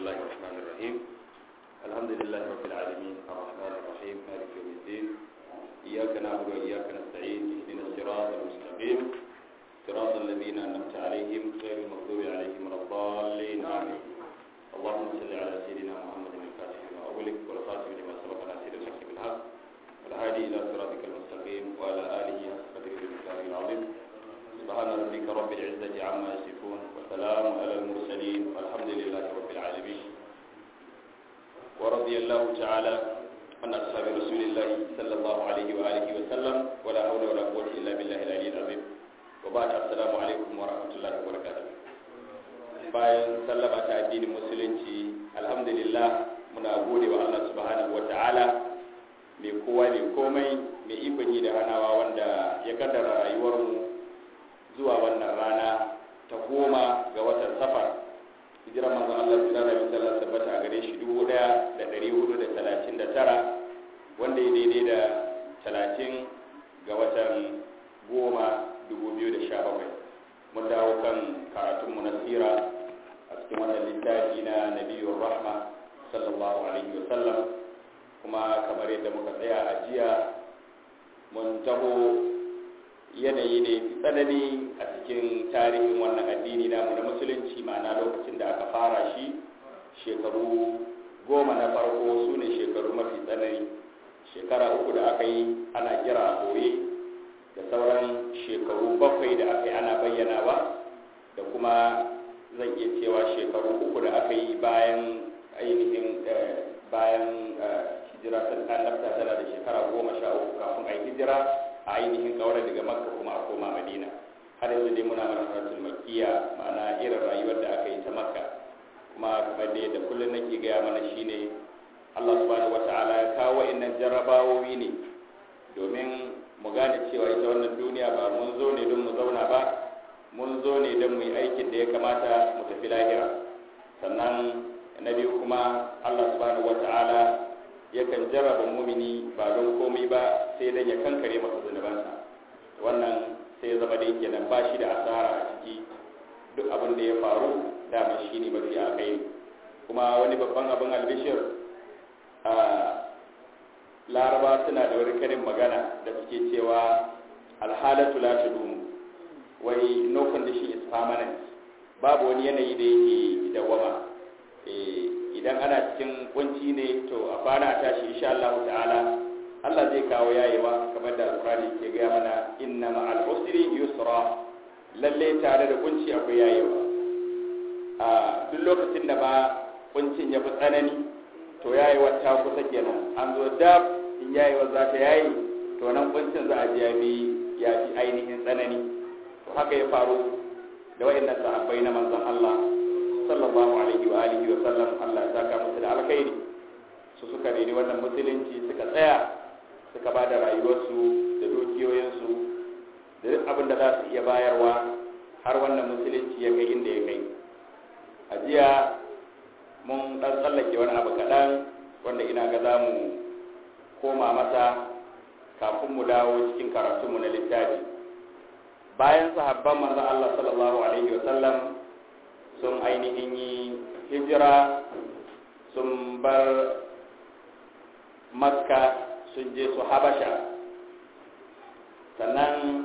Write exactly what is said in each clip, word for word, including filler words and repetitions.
الله الرحمن الرحيم الحمد لله رب العالمين الرحمن الرحيم مالك يوم الدين إياك نعبد وإياك نستعين اهدنا الصراط المستقيم صراط الذين أنعمت عليهم غير المغضوب عليهم ولا الضالين آمين اللهم صل على سيدنا محمد الفاتح لما أغلق والخاتم لما سبق ناصر الحق بالحق والهادي إلى صراطك المستقيم وعلى آله حق قدره المقدار العظيم سبحان ربك رب العزة عما يصفون وسلام على المرسلين والحمد لله رب العالمين ورضي الله تعالى عن أصحاب رسول الله صلى الله عليه وآله وسلم ولا حول ولا قوة إلا بالله العلي العظيم وبعد السلام عليكم ورحمة الله وبركاته bayan sallama ta addinin musulunci alhamdulillah muna gode wa Allah subhanahu wataala mai kowa mai komai mai ikon yi da hanawa wanda ya kaddara rayuwarmu zuwa wannan rana ta goma ga watan safar hijirar manzon Allah sallallahu alaihi wasallam tabbata a gare shi dubu ɗaya da ɗari hudu da talatin da tara wanda ya daidai da talatin ga watan goma dubu biyu da sha bakwai mun dawo kan karatunmu na sira a cikin wannan littafi na nabiyur rahma sallallahu alaihi wasallam kuma kamar yadda muka tsaya a jiya mun taho yanayi ne tsanani a cikin tarihin wannan addini namu na musulunci ma'ana lokacin da aka fara shi shekaru goma na farko su ne shekaru mafi tsanani shekara uku da aka yi ana kira boye da sauran shekaru bakwai da aka yi ana bayyanawa da kuma zan iya cewa shekaru uku da aka yi bayan ainihin bayan hijira ta annabta tana da shekara goma sha uku kafin a yi hijira a ainihin kawar daga makka kuma a koma madina har yanzu dai muna marharatul makkiya ma'ana irin rayuwar da aka yi ta makka kuma kamar da yadda kullum nake gaya mana shine Allah subhanahu wata'ala ya kawo wa'annan jarrabawowi ne domin mu gane cewa ita wannan duniya ba mun zo ne don mu zauna ba mun zo ne don mu yi aikin da ya kamata mu tafi lahira sannan na biyu kuma Allah subhanahu wata'ala yakan jarraba mumini ba don komai ba sai dan ya kankare masa zunubansa wannan sai ya zama da yake nan ba shi da asara a ciki duk abin da ya faru dama shi ne mafi alkhairi kuma wani babban abin albishir a laraba suna da wani karin magana da suke cewa alhalatu la tadumu wai no condition is permanent babu wani yanayi da yake dawama idan ana cikin kunci ne to a kwana a tashi insha Allah ta'ala Allah zai kawo yayewa kamar da Al-Qur'ani ke ga mana inna ma'al usri yusra lalle tare da kunci akwai yayewa a duk lokacin da ba kuncin ya fi tsanani to yayewa ta kusa kenan an zo da in yayewa za ta yayi to nan kuncin za a ji yabi ya fi ainihin tsanani to haka ya faru da wayannan sahabbai na manzon Allah sallallahu alaihi wa alihi wa sallam Allah ya saka musu da alkhairi su suka reni wannan musulunci suka tsaya suka ba da rayuwarsu da dukiyoyinsu da duk abin da za su iya bayarwa har wannan musulunci ya kai inda ya kai a jiya mun dan tsallake wani abu kaɗan wanda ina ga za mu koma masa kafin mu dawo cikin karatunmu na littafi bayan sahabban manzon Allah sallallahu alaihi wa sallam sun ainihin yi hijira sun bar makka sun je su habasha sannan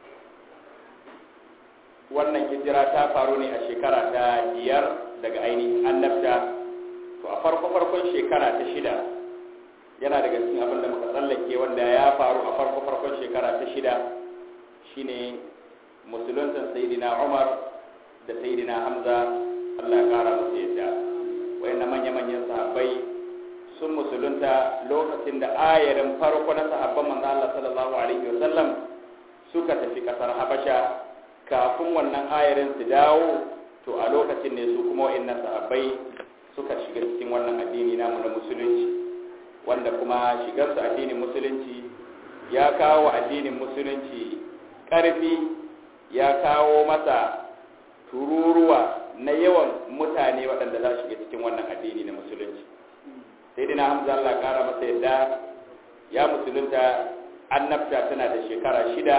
wannan hijira ta faru ne a shekara ta biyar daga ainihin annabta to a farko-farkon shekara ta shida yana daga cikin abin da muka tsallake wanda ya faru a farko-farkon shekara ta shida shine musuluntan sayyidina Umar da sayyidina Hamza Allah ya kara musu yadda wayannan manya-manyan sahabbai sun musulunta lokacin da ayarin farko na sahabban manzo Allah sallallahu alaihi wasallam suka tafi kasar Habasha kafin wannan ayarin su dawo to a lokacin ne su kuma wayannan sahabbai suka shiga cikin wannan addini namu na musulunci wanda kuma shigar su addinin musulunci ya kawo addinin musulunci ƙarfi ya kawo masa tururuwa na yawan mutane waɗanda za su shiga cikin wannan addini na musulunci sai dina Hamza Allah ƙara masa yadda ya musulunta annabta tana da shekara shida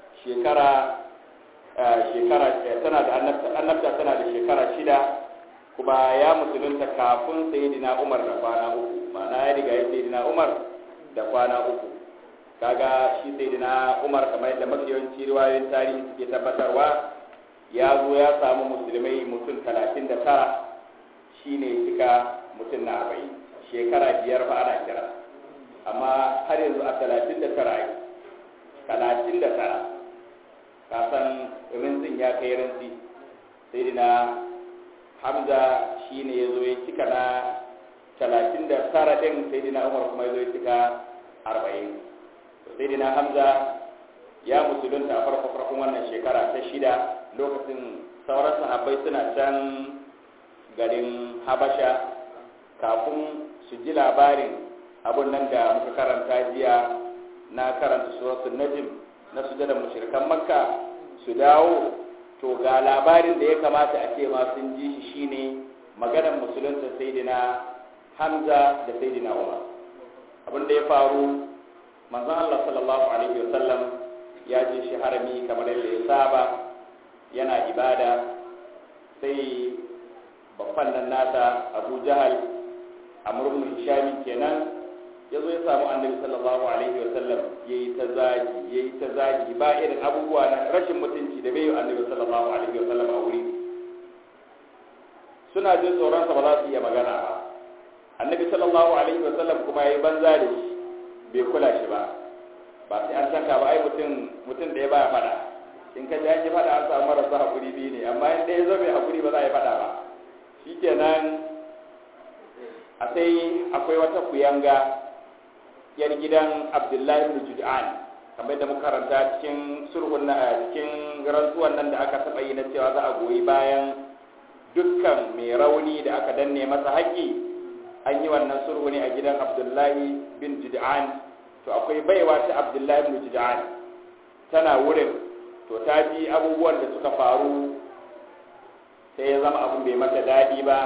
shekara shekara tana da annabta annabta tana da shekara shida kuma ya musulunta kafin sayyidina Umar da kwana uku ma'ana ya riga ya sayyidina Umar da kwana uku kaga shi sayyidina Umar kamar yadda mafi yawanci riwayoyin tarihi suke tabbatarwa ya zo ya samu musulmai mutum talatin da tara shine cika mutum na arba'in shekara biyar fa ana kira amma har yanzu a talatin da tara ai talatin da tara kasan rinzin ya kai rinzi sayyidina Hamza shine ya zo ya cika na talatin da tara ɗin sai dina Umar kuma ya zo ya cika arba'in sai dina Hamza ya musulunta a farko farkon wannan shekara ta shida lokacin sauran sahabbai suna can garin Habasha kafin su ji labarin abun nan da muka karanta jiya na karanta suratul Najm na sujudar mushrikan Makka su dawo to ga labarin da ya kamata a ce ma sun ji shi shine maganar musulunta sayyidina Hamza da sayyidina Umar abin da ya faru manzon Allah sallallahu alaihi wasallam ya je shi harami kamar yadda ya saba yana ibada sai babban nan nasa Abu Jahal Amr ibn Hisham kenan yazo ya samu Annabi sallallahu alaihi wasallam yayi ta zagi yayi ta zagi ba irin abubuwa na rashin mutunci da bai yi Annabi sallallahu alaihi wasallam a wuri suna jin tsoron sa ba za su iya magana ba Annabi sallallahu alaihi wasallam kuma yayi banza da shi bai kula shi ba ba sai an tanka ba ai mutum mutum da ya baya fada in ka ji an yi fada an samu marasa hakuri biyu ne amma in dai zo bai hakuri ba za a yi fada ba shikenan a sai akwai wata kuyanga yar gidan Abdullahi ibn Jud'an kamar da muka karanta cikin sulhun na cikin rantsuwan nan da aka taba yi na cewa za a goyi bayan dukkan mai rauni da aka danne masa haƙƙi an yi wannan sulhu ne a gidan Abdullahi bin Jud'an to akwai baiwa ta Abdullahi bin Jud'an tana wurin to ta ji abubuwan da suka faru sai ya zama abin bai mata daɗi ba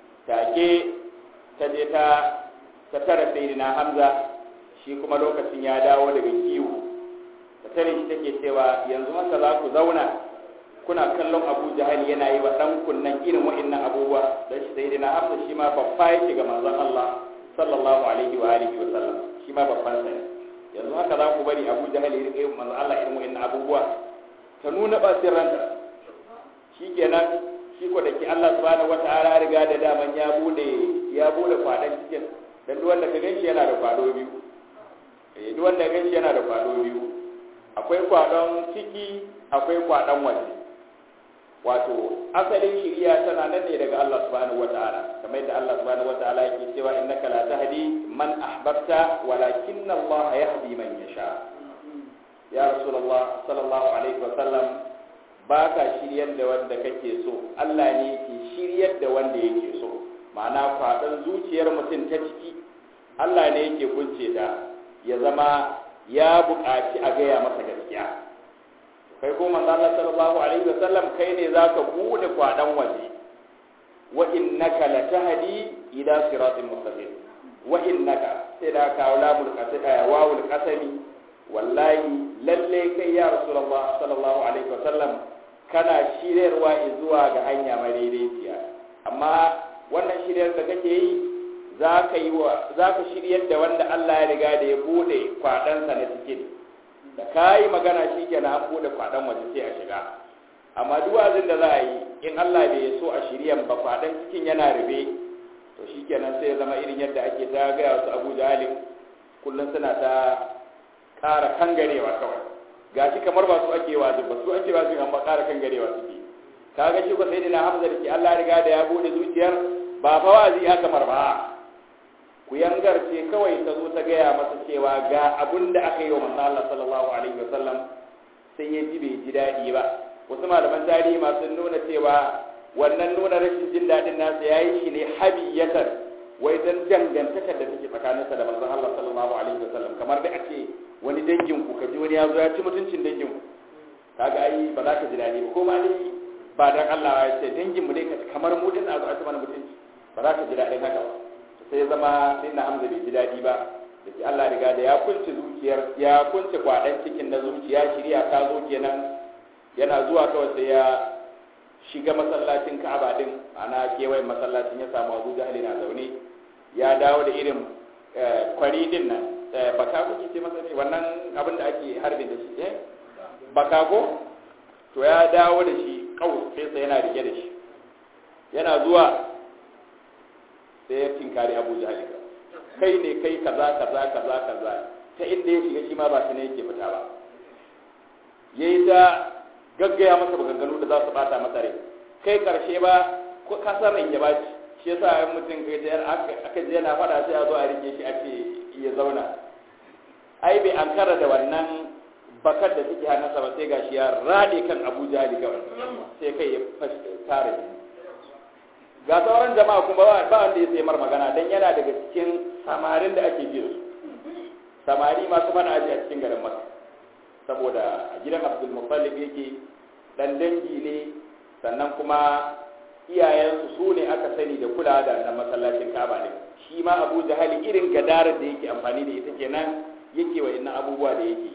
take ta je ta ta tara sayyidina Hamza shi kuma lokacin ya dawo daga kiwo ta tare shi take cewa yanzu haka za ku zauna kuna kallon Abu Jahal yana yi wa dan kunnan irin wa'annan abubuwa dan shi sayyidina Hamza shi ma babba yake ga manzon Allah sallallahu alaihi wa alihi wa sallam shi ma babban sa yanzu haka za ku bari Abu Jahal ya rike manzon Allah irin wa'annan abubuwa ta nuna bacin ranta shikenan shi ko da ki Allah subhanahu wataala riga da daman ya bude ya bude kwadan cikin dan duk wanda ka ganshi yana da kwado biyu eh duk wanda ka ganshi yana da kwado biyu akwai kwadon ciki akwai kwadon waje wato asalin shiriya tana nan ne daga Allah subhanahu wataala kamar yadda Allah subhanahu wataala yake cewa innaka la tahdi man ahbabta walakinna Allah yahdi man yasha ya rasulullah sallallahu alaihi wasallam ba ka shiryar da wanda kake so Allah ne yake shiryar da wanda yake so ma'ana kwaɗan zuciyar mutum ta ciki Allah ne yake kunce ta ya zama ya buƙaci a gaya masa gaskiya kai ko manzo Allah sallallahu alaihi wasallam kai ne zaka bude kwaɗan waje wa innaka latahdi ila siratin mustaqim wa innaka sai da ka lamul qasida wawul qasami wallahi lalle kai ya rasulullah sallallahu alaihi wasallam kana shiryarwa zuwa ga hanya madaidaiciya amma wannan shiryar da kake yi zaka yi wa zaka shiryar da wanda Allah ya riga da ya bude kwadan sa na cikin da kai magana shikenan an bude kwadan waje sai a shiga amma duwazin da za a yi in Allah bai so a shiryan ba kwadan cikin yana rube to shikenan sai ya zama irin yadda ake ta ga wasu Abu Jahal kullun suna ta ƙara kangarewa kawai gashi kamar ba su ake wazi ba su ake wazi amma ƙara kangarewa suke kaga shi ko sai dina Hamza da ke Allah riga da ya bude zuciyar ba fa wazi aka kamar ba ku yangarce kawai ta zo ta gaya masa cewa ga abin da aka yi wa manzo Allah sallallahu alaihi wasallam sai ya ji bai ji daɗi ba wasu malaman tarihi ma sun nuna cewa wannan nuna rashin jin daɗin nasa yayi shi ne habiyatan wai dan dangantakar da take tsakaninsa da manzon Allah sallallahu alaihi wasallam kamar da ake wani dangin ku kaji wani ya zo ya ci mutuncin dangin ku kaga ai ba za ka ji dadi ba ko ma dai ba dan Allah ya ce dangin mu dai kamar mu din a zo a ci mana mutunci ba za ka ji dadin haka ba sai zama inna Hamza bai ji dadi ba da shi Allah riga da ya kunce zuciyar ya kunce kwadan cikin na zuciya shiriya ta zo kenan yana zuwa kawai sai ya shiga masallacin Ka'aba din ana kewayen masallacin ya samu Abu Jahl na zaune ya dawo da irin kwari din nan baka kuke ce masa ne wannan abin da ake harbe da shi eh baka ko to ya dawo da shi kaus sai sai yana rike da shi yana zuwa sai ya tinkari Abu Jahl kai ne kai kaza kaza kaza kaza ta inda ya shiga shi ma ba shi ne yake fita ba yayi ta gaggaya masa maganganu da za su bata masa rai kai karshe ba ko kasar rai ya baci shi yasa ai mutum kai da aka je yana fada sai a zo a rike shi a ce ya zauna ai bai ankara da wannan bakar da take hannunsa ba sai gashi ya rade kan Abu Jahl kawai sai kai ya tare ga sauran jama'a kuma ba wanda ya sai mar magana dan yana daga cikin samarin da ake ji su samari masu fada aji a cikin garin Makka saboda a gidan Abdul Muttalib yake dan dangi ne sannan kuma iyayensu su ne aka sani da kula da nan masallacin Kaaba ne shi ma Abu Jahl irin gadarar da yake amfani da ita kenan yake wa inna abubuwa da yake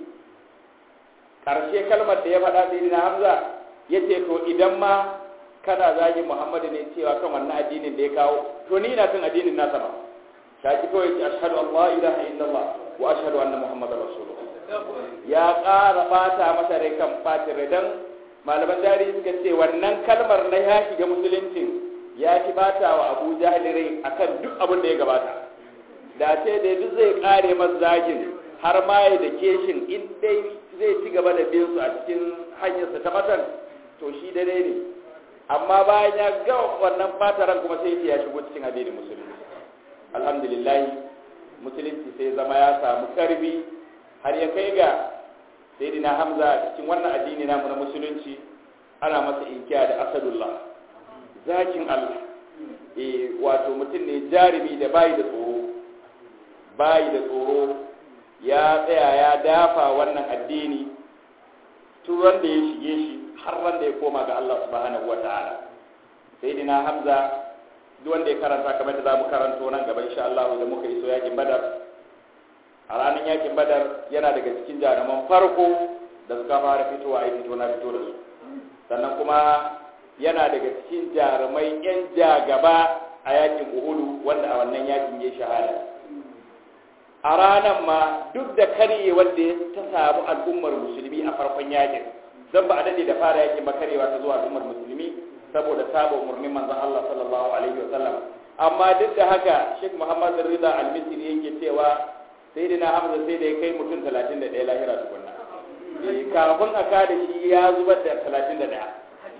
karshe kalmar da ya faɗa sai na Hamza yace to idan ma kana zagi Muhammadu ne cewa kan wannan addinin da ya kawo to ni ina kan addinin nasa ba shaki kawai ce ashhadu an la ilaha illallah wa ashhadu anna muhammadar rasulullah ya ƙara bata masa rai kan fatin rai dan malaman tarihi suka ce wannan kalmar na ya shiga musuluncin ya ki bata wa Abu Jahl rai akan duk abin da ya gabata da ce da duk zai kare masa zagin har ma ya da keshin in dai zai ci gaba da bin su a cikin hanyarsa ta matan to shi dare ne amma bayan ya ga wannan fataran kuma sai ya shigo cikin addinin musulunci alhamdulillah musulunci sai zama ya samu karbi har ya kai ga sayyidina Hamza cikin wannan addini namu na musulunci ana masa inkiya da asadullah zakin Allah eh wato mutum ne jarumi da bayi da tsoro bayi da tsoro ya tsaya ya dafa wannan addini tun wanda ya shige shi har wanda ya koma ga Allah subhanahu wataala sayyidina Hamza duk wanda ya karanta kamar da zamu karanto nan gaba insha Allah da muka iso yakin Badar a ranar yakin Badar yana daga cikin jaruman farko da suka fara fitowa ai fito na fito da su sannan kuma yana daga cikin jarumai yan jagaba a yakin Uhud wanda a wannan yakin ya shahada a ranar ma duk da karye wanda ta samu al'ummar musulmi a farkon yakin dan ba a dade da fara yakin ba karewa ta zuwa al'ummar musulmi saboda saba umarnin manzon Allah sallallahu alaihi wasallam amma duk da haka Sheikh Muhammad Rida Al-Misri yake cewa sayyidina Hamza sai da ya kai mutum talatin da ɗaya lahira tukunna eh kafin aka da shi ya zubar da talatin da ɗaya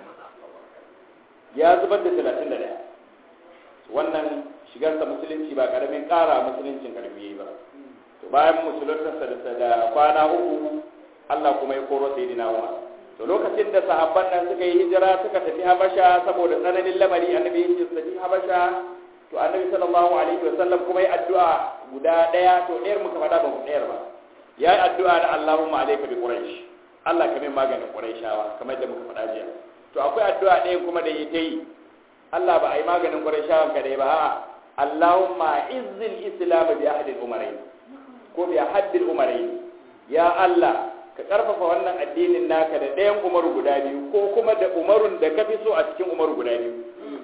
ya zubar da talatin da ɗaya wannan shigar sa musulunci ba karamin ƙara musuluncin karfi ba to bayan musuluntarsa da kwana uku Allah kuma ya koro sayyidina Umar to lokacin da sahabban nan suka yi hijira suka tafi Habasha saboda tsananin lamari annabi ya ce tafi Habasha to annabi sallallahu alaihi wasallam kuma yi addu'a guda daya to ɗayar muka faɗa ba mu ɗayar ba ya yi addu'a da Allahumma alayka bi quraish Allah ka min maganin quraishawa kamar da muka faɗa jiya to akwai addu'a ɗayan kuma da yi ta yi Allah ba a yi maganin quraishawan ka dai ba a'a Allahumma izzil islam bi ahdi al-umarayn ko bi ahdi al-umarayn ya Allah ka karfafa wannan addinin naka da ɗayan umaru guda biyu ko kuma da umarun da ka fi so a cikin umaru guda biyu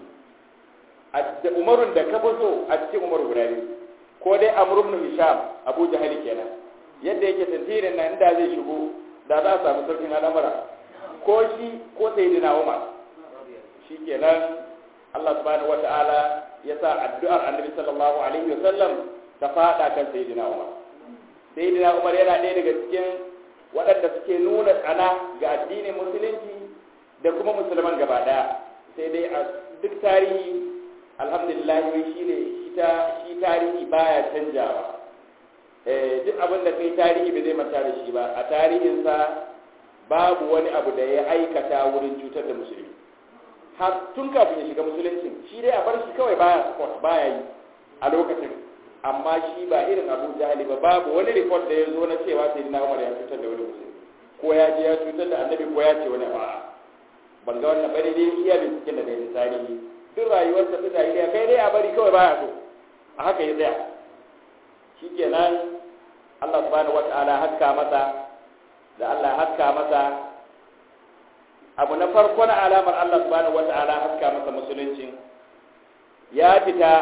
da umarun da ka fi so a cikin umaru guda biyu ko dai amr ibn hisham abu jahal kenan yadda yake tantirin nan inda zai shigo da za a samu saukin al'amura ko shi ko sayyidina umar shikenan Allah subhanahu wataala ya sa addu'ar annabi sallallahu alaihi wasallam ta fada kan sayyidina umar sayyidina umar yana ɗaya daga cikin waɗanda suke nuna tsana ga addinin musulunci da kuma musulman gaba ɗaya sai dai a duk tarihi alhamdulillah shi ne shi tarihi baya canjawa duk abin da kai tarihi bai zai manta da shi ba a tarihinsa babu wani abu da ya aikata wurin cutar da musulmi har tun kafin ya shiga musulunci shi dai a bar shi kawai baya support baya yi a lokacin amma shi ba irin Abu Jahali ba babu wani report da ya zo na cewa sai na Umar ya cutar da wani musulmi ko ya je ya cutar da annabi ko ya ce wani ba ban ga wannan bari dai iya binciken da dai tarihi duk rayuwarsa ta tarihi kai dai a bari kawai baya so a haka ya tsaya shikenan Allah subhanahu wataala hakka masa da Allah hakka masa abu na farko na alamar Allah subhanahu wata'ala haska masa musuluncin ya fita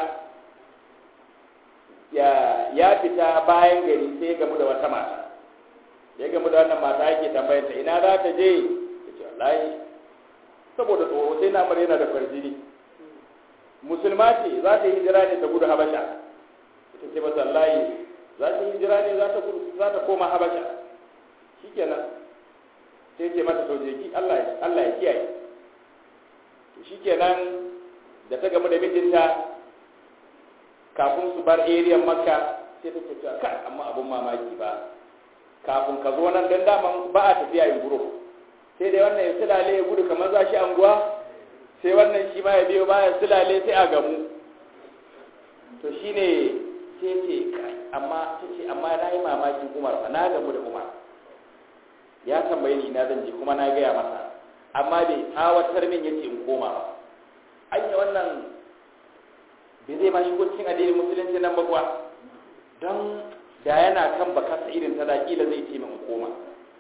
ya ya fita bayan gari sai ya gamu da wata mata ya gamu da wannan mata yake tambayar ta ina za ta je yace wallahi saboda tsoro sai na mare yana da farjini musulma ce za ta yi hijira ne ta gudu Habasha ita ce ba wallahi za ta yi hijira ne za ta gudu za ta koma Habasha shikenan sai ce mata soje ki Allah Allah ya kiyaye to shikenan da ta gamu da mijinta kafin su bar area Makka sai ta ce kai amma abun mamaki ba kafin ka zo nan dan daman ba a tafiya yin guro sai dai wannan ya sulale ya gudu kamar za shi anguwa sai wannan shi ma ya biyo baya sulale sai a gamu to shine sai ce kai amma tace amma na yi mamakin Umar fa na gamu da Umar ya tambaye ni ina zan je kuma na gaya masa amma bai tsawatar min yace in koma ba anya wannan bai zai ma shigo cikin addinin musulunci nan ba kuwa don da yana kan bakasa irin ta da kila zai ce min koma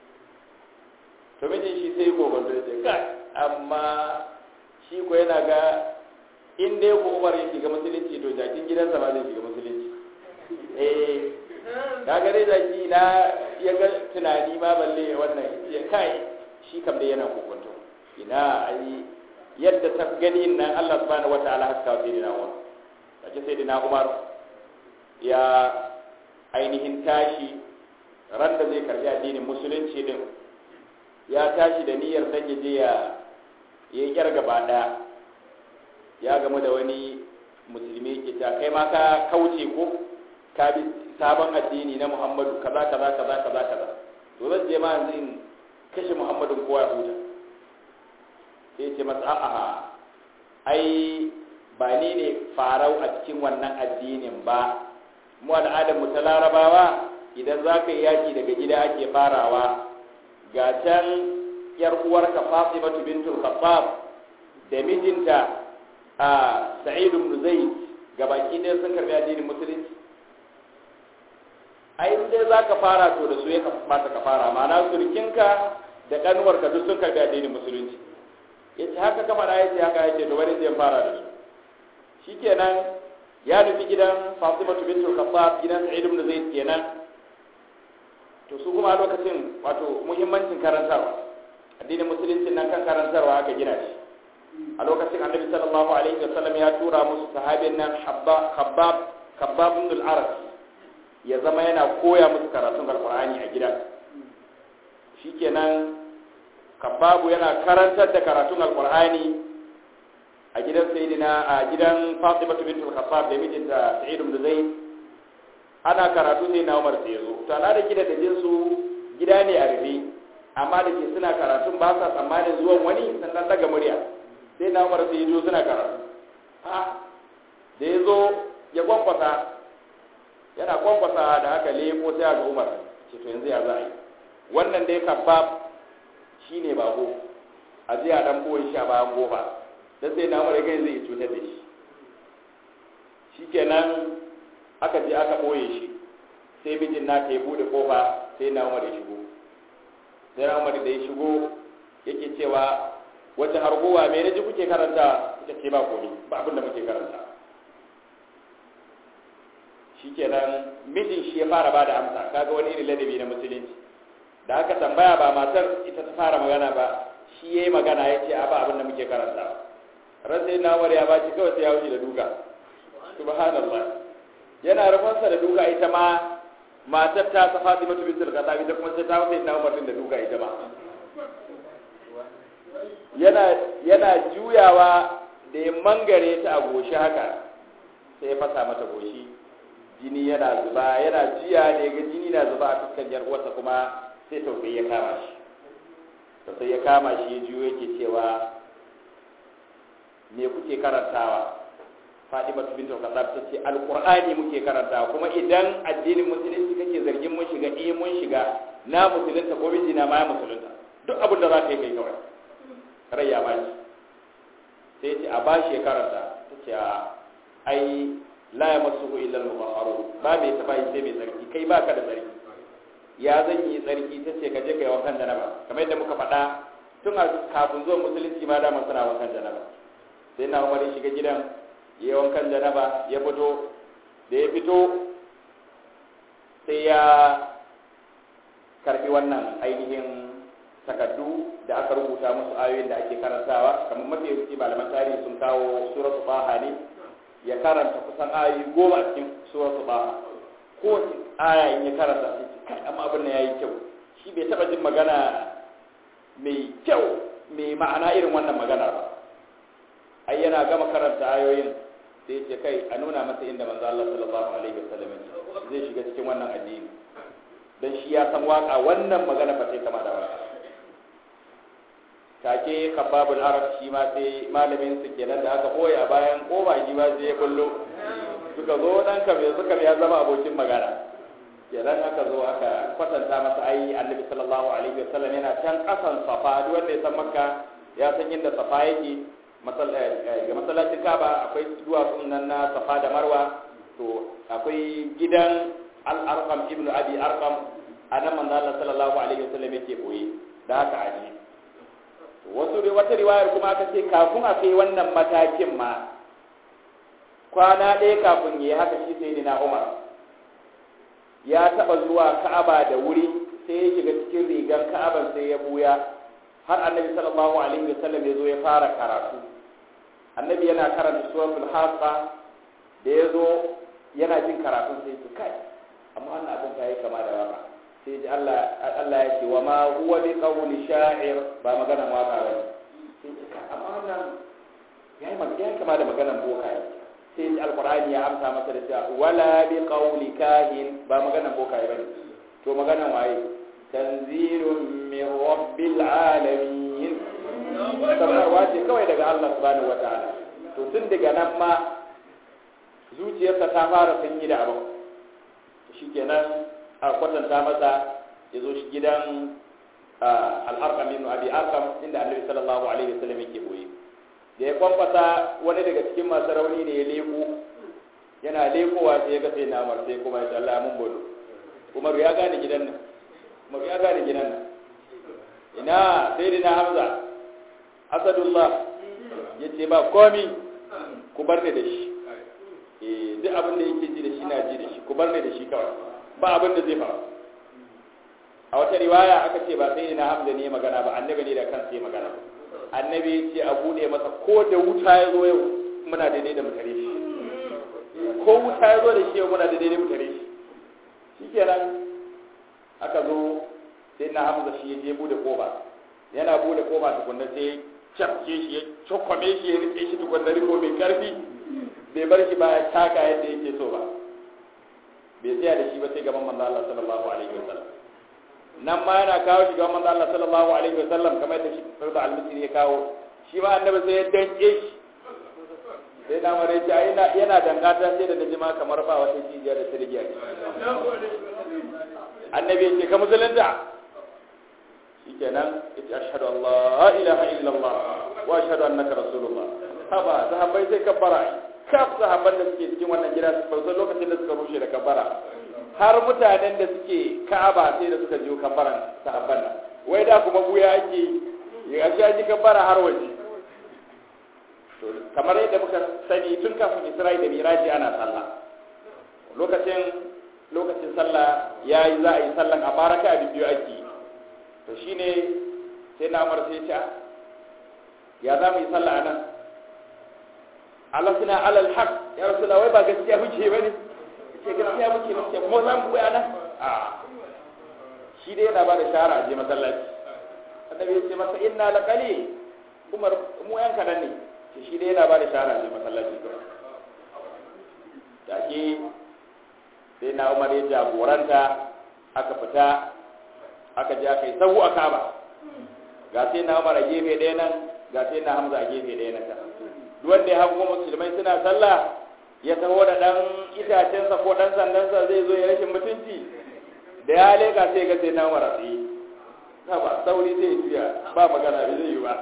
to mijin shi sai gogon da ce kai amma shi ko yana ga in dai ko Umar ya shiga musulunci to jakin gidansa ma zai shiga musulunci eh kaga dai zaki na ya ga tunani ma balle wannan ya kai shi kam dai yana kokonto ina ai yadda ta gani nan Allah subhanahu wataala haska sai dina Umar kace sai dina Umar ya ainihin tashi ran da zai karbi addinin musulunci din ya tashi da niyyar dan yaje ya yayi kyar gaba daya ya gamu da wani musulmi ke ta kai ma ka kauce ko ka bi sabon addini na Muhammadu kaza kaza kaza kaza kaza to zan je ma yanzu in kashe Muhammadun kowa ya huta sai ce masa a'a ai ba ni ne farau a cikin wannan addinin ba mu al'adar mu ta Larabawa idan za ka yi yaki daga gida ake farawa ga can yar uwarka Fatimatu bintul Khattab da mijinta a Sa'id ibn Zaid gabaki ɗaya sun karbi addinin musulunci ai dai za ka fara to da su ya kamata ka fara ma'ana surkinka da kanuwarka duk sun karbi addinin musulunci yace haka ka fara yace haka yace to bari zai fara da su shikenan ya nufi gidan Fatimatu bintul Khattab gidan Sa'id ibn Zaid kenan to su kuma a lokacin wato muhimmancin karantarwa addinin musulunci nan kan karantarwa aka gina shi a lokacin Annabi sallallahu alaihi wasallam ya tura musu sahabin nan Habba Khabbab Khabbab ibn al-Arab ya zama yana koya musu karatun Alqur'ani a gidan shikenan Khabbabu yana karantar da karatun Alqur'ani a gidan Sayyidina a gidan Fatimatu bintul Khattab da mijinta Sa'id ibn Zaid ana karatu sai na Umar sai yazo to ana da gida da jinsu gida ne a rufe amma da ke suna karatun ba sa tsammanin zuwan wani sannan daga murya sai na Umar sai yazo suna karatu ha da yazo ya kwankwasa yana kwankwasa da haka leko sai ga Umar ce to yanzu ya za a yi wannan dai Khabbab shine bako a je a dan boye shi a bayan gofa dan sai na Umar kai zai cutar da shi shikenan aka je aka boye shi sai mijin naka ya bude kofa sai na Umar ya shigo sai na Umar da ya shigo yake cewa wata harguwa me ne kuke karanta ita ce ba komai ba abin da muke karanta shikenan mijin shi ya fara bada amsa kaga wani irin ladabi na musulunci da aka tambaya ba matar ita ta fara magana ba shi yayi magana yace a ba abin da muke karanta ran sai na Umar ya baci kawai sai ya wuce da duka subhanallah yana rufansa da duka ita ma matar ta sa Fatimatu bintul Khattab ita kuma sai ta wuce na Umar din da duka ita ma yana yana juyawa da ya mangare ta a goshi haka sai ya fasa mata goshi jini yana zuba yana jiya ne ga jini na zuba a fuskar yar uwarsa kuma sai tausayi ya kama shi sai ya kama shi ya juyo yake cewa me kuke karantawa Fatimatu bintul Khattab ta ce alqur'ani muke karantawa kuma idan addinin musulunci kake zargin mun shiga eh mun shiga na musulunta ko biji na ma musulunta duk abin da za ka yi kai kawai rai ya bashi sai ce a bashi ya karanta ta ce ai la yamassuhu illa al-mutahharun ba mai taba yi sai mai tsarki kai baka da tsarki ya zan yi tsarki ta ce ka je kai wankan da naba kamar yadda muka faɗa tun a kafin zuwa musulunci ma da suna wankan janaba. Sai na Umar ya shiga gidan ya wankan janaba ya fito, da ya fito sai ya karbi wannan ainihin takaddu da aka rubuta musu ayoyin da ake karantawa, kamar mafi yawanci malaman tarihi sun kawo suratul Taha ne, ya karanta kusan ayoyi goma a cikin suratul Taha. Ko aya in ya karanta sai kai amma abin nan yayi kyau, shi bai taba jin magana mai kyau mai ma'ana irin wannan magana ba. Ai yana gama karanta ayoyin sai ya ce kai a nuna masa inda manzo Allah sallallahu alaihi wasallam zai shiga cikin wannan addini, dan shi ya san waka wannan magana ba sai kama da waka. Take kababul arab shi ma sai malamin su kenan da aka koya bayan koba shi ma sai ya kullo suka zo dan kam ya suka ya zama abokin magana. Kenan aka zo aka kwatanta masa ai annabi sallallahu alaihi wasallam yana can kasan safa, duk wanda ya san makka ya san inda safa yake. Ga masallacin Kaaba akwai duwatsun nan na safa da marwa, to akwai gidan al-arqam ibnu abi arqam anan manzo Allah sallallahu alaihi wasallam yake boye da haka aji. Wasu wata riwayar kuma aka ce kafin a kai wannan matakin ma kwana ɗaya kafin yi haka shi sai na Umar ya taɓa zuwa Ka'aba da wuri, sai ya shiga cikin rigar Ka'aban sai ya buya har annabi sallallahu alaihi wasallam ya zo ya fara karatu. Annabi yana karanta suratul Haqqa, da ya zo yana jin karatun sai ya kai amma wannan abin ta yi kama da waka. Sai ji Allah Allah ya ce wa ma huwa bi qawli sha'ir, ba magana waka ba. Sai ji kai amma wannan yayi magana kama da maganar boka. Sai ji alqur'ani ya amsa masa da cewa wala bi qawli kahin, ba maganar boka ba. To maganar waye? Tanzilun min rabbil alamin. Sabarwa ce kawai daga Allah subhanahu wataala. To tun daga nan ma zuciyarsa ta fara sanyi da abin. Shikenan a kwatanta masa ya zo shi gidan al-Arqam ibn Abi Arqam inda Annabi sallallahu alaihi wasallam yake boye. Da ya kwamfata wani daga cikin masu rauni ne ya leko, yana lekowa sai ya ga sai na Umar sai kuma ya Allah mun bodo. Umar ya gane gidan nan. Umar ya gane gidan nan. Ina sayyidina Hamza Asadullah yace ba komi, ku bar ni da shi. Eh duk abin da yake ji da shi na ji da shi, ku bar ni da shi kawai. Ba abin da zai faru. A wata riwaya aka ce ba sai na Hamza ne magana ba, annabi ne da kansa ya magana. Annabi ce a bude masa ko da wuta ya zo yau muna daidai da mutare shi. Ko wuta ya zo da shi yau muna daidai da mutare shi. Shikenan aka zo sai na Hamza shi ya je bude koba. Yana bude koba tukunna sai cafke shi ya cokwame shi ya rike shi tukunna riko mai karfi. Bai bar shi ba ya taka yadda yake so ba. Bai tsaya da shi ba sai gaban manzo Allah sallallahu alaihi wasallam. Nan ma yana kawo shi gaban manzo Allah sallallahu alaihi wasallam kamar yadda shi Farda al-Misri ya kawo. Shi ma annabi sai ya danke shi. Sai na mare shi yana yana dangata sai da najima kamar ba wata jijiya da sirgiya. Annabi ya ce ka musulunta. Shikenan yace ashhadu an la ilaha illallah wa ashhadu annaka rasulullah. Haba sahabbai sai kabbara. Kaf sahabban da suke cikin wannan gida su farko lokacin da suka rushe da kabbara, har mutanen da suke Ka'aba sai da suka jiyo kabbaran sahabban nan. Wai da kuma buya ake ya ga ji kabbara har waje. To kamar yadda muka sani tun kafin Isra'i da Miraji ana sallah. Lokacin lokacin sallah yayi za a yi sallan a baraka a bibiyo ake. To shine sai na Umar sai ya ce ya za mu yi sallah anan? Allah suna alal haq ya rasula wai ba gaskiya muke bane ce gaskiya muke muke kuma zan buya nan a shi dai yana ba da shahara a je masallaci. Annabi ya ce masa inna la qalil, Umar mu yan kadan ne, ce shi dai yana ba da shahara a je masallaci kawai. Take sai na Umar ya jagoranta aka fita aka je aka yi sahu a Kaaba, ga sai na Umar a gefe ɗaya nan, ga sai na Hamza a gefe ɗaya nan. Wanda ya hango musulmai suna sallah ya taho da ɗan itacensa ko ɗan sandansa zai zo ya rashin mutunci, da ya leka sai ga sai na mara tsaye na ba sauri zai juya ba magana bai zai yi ba.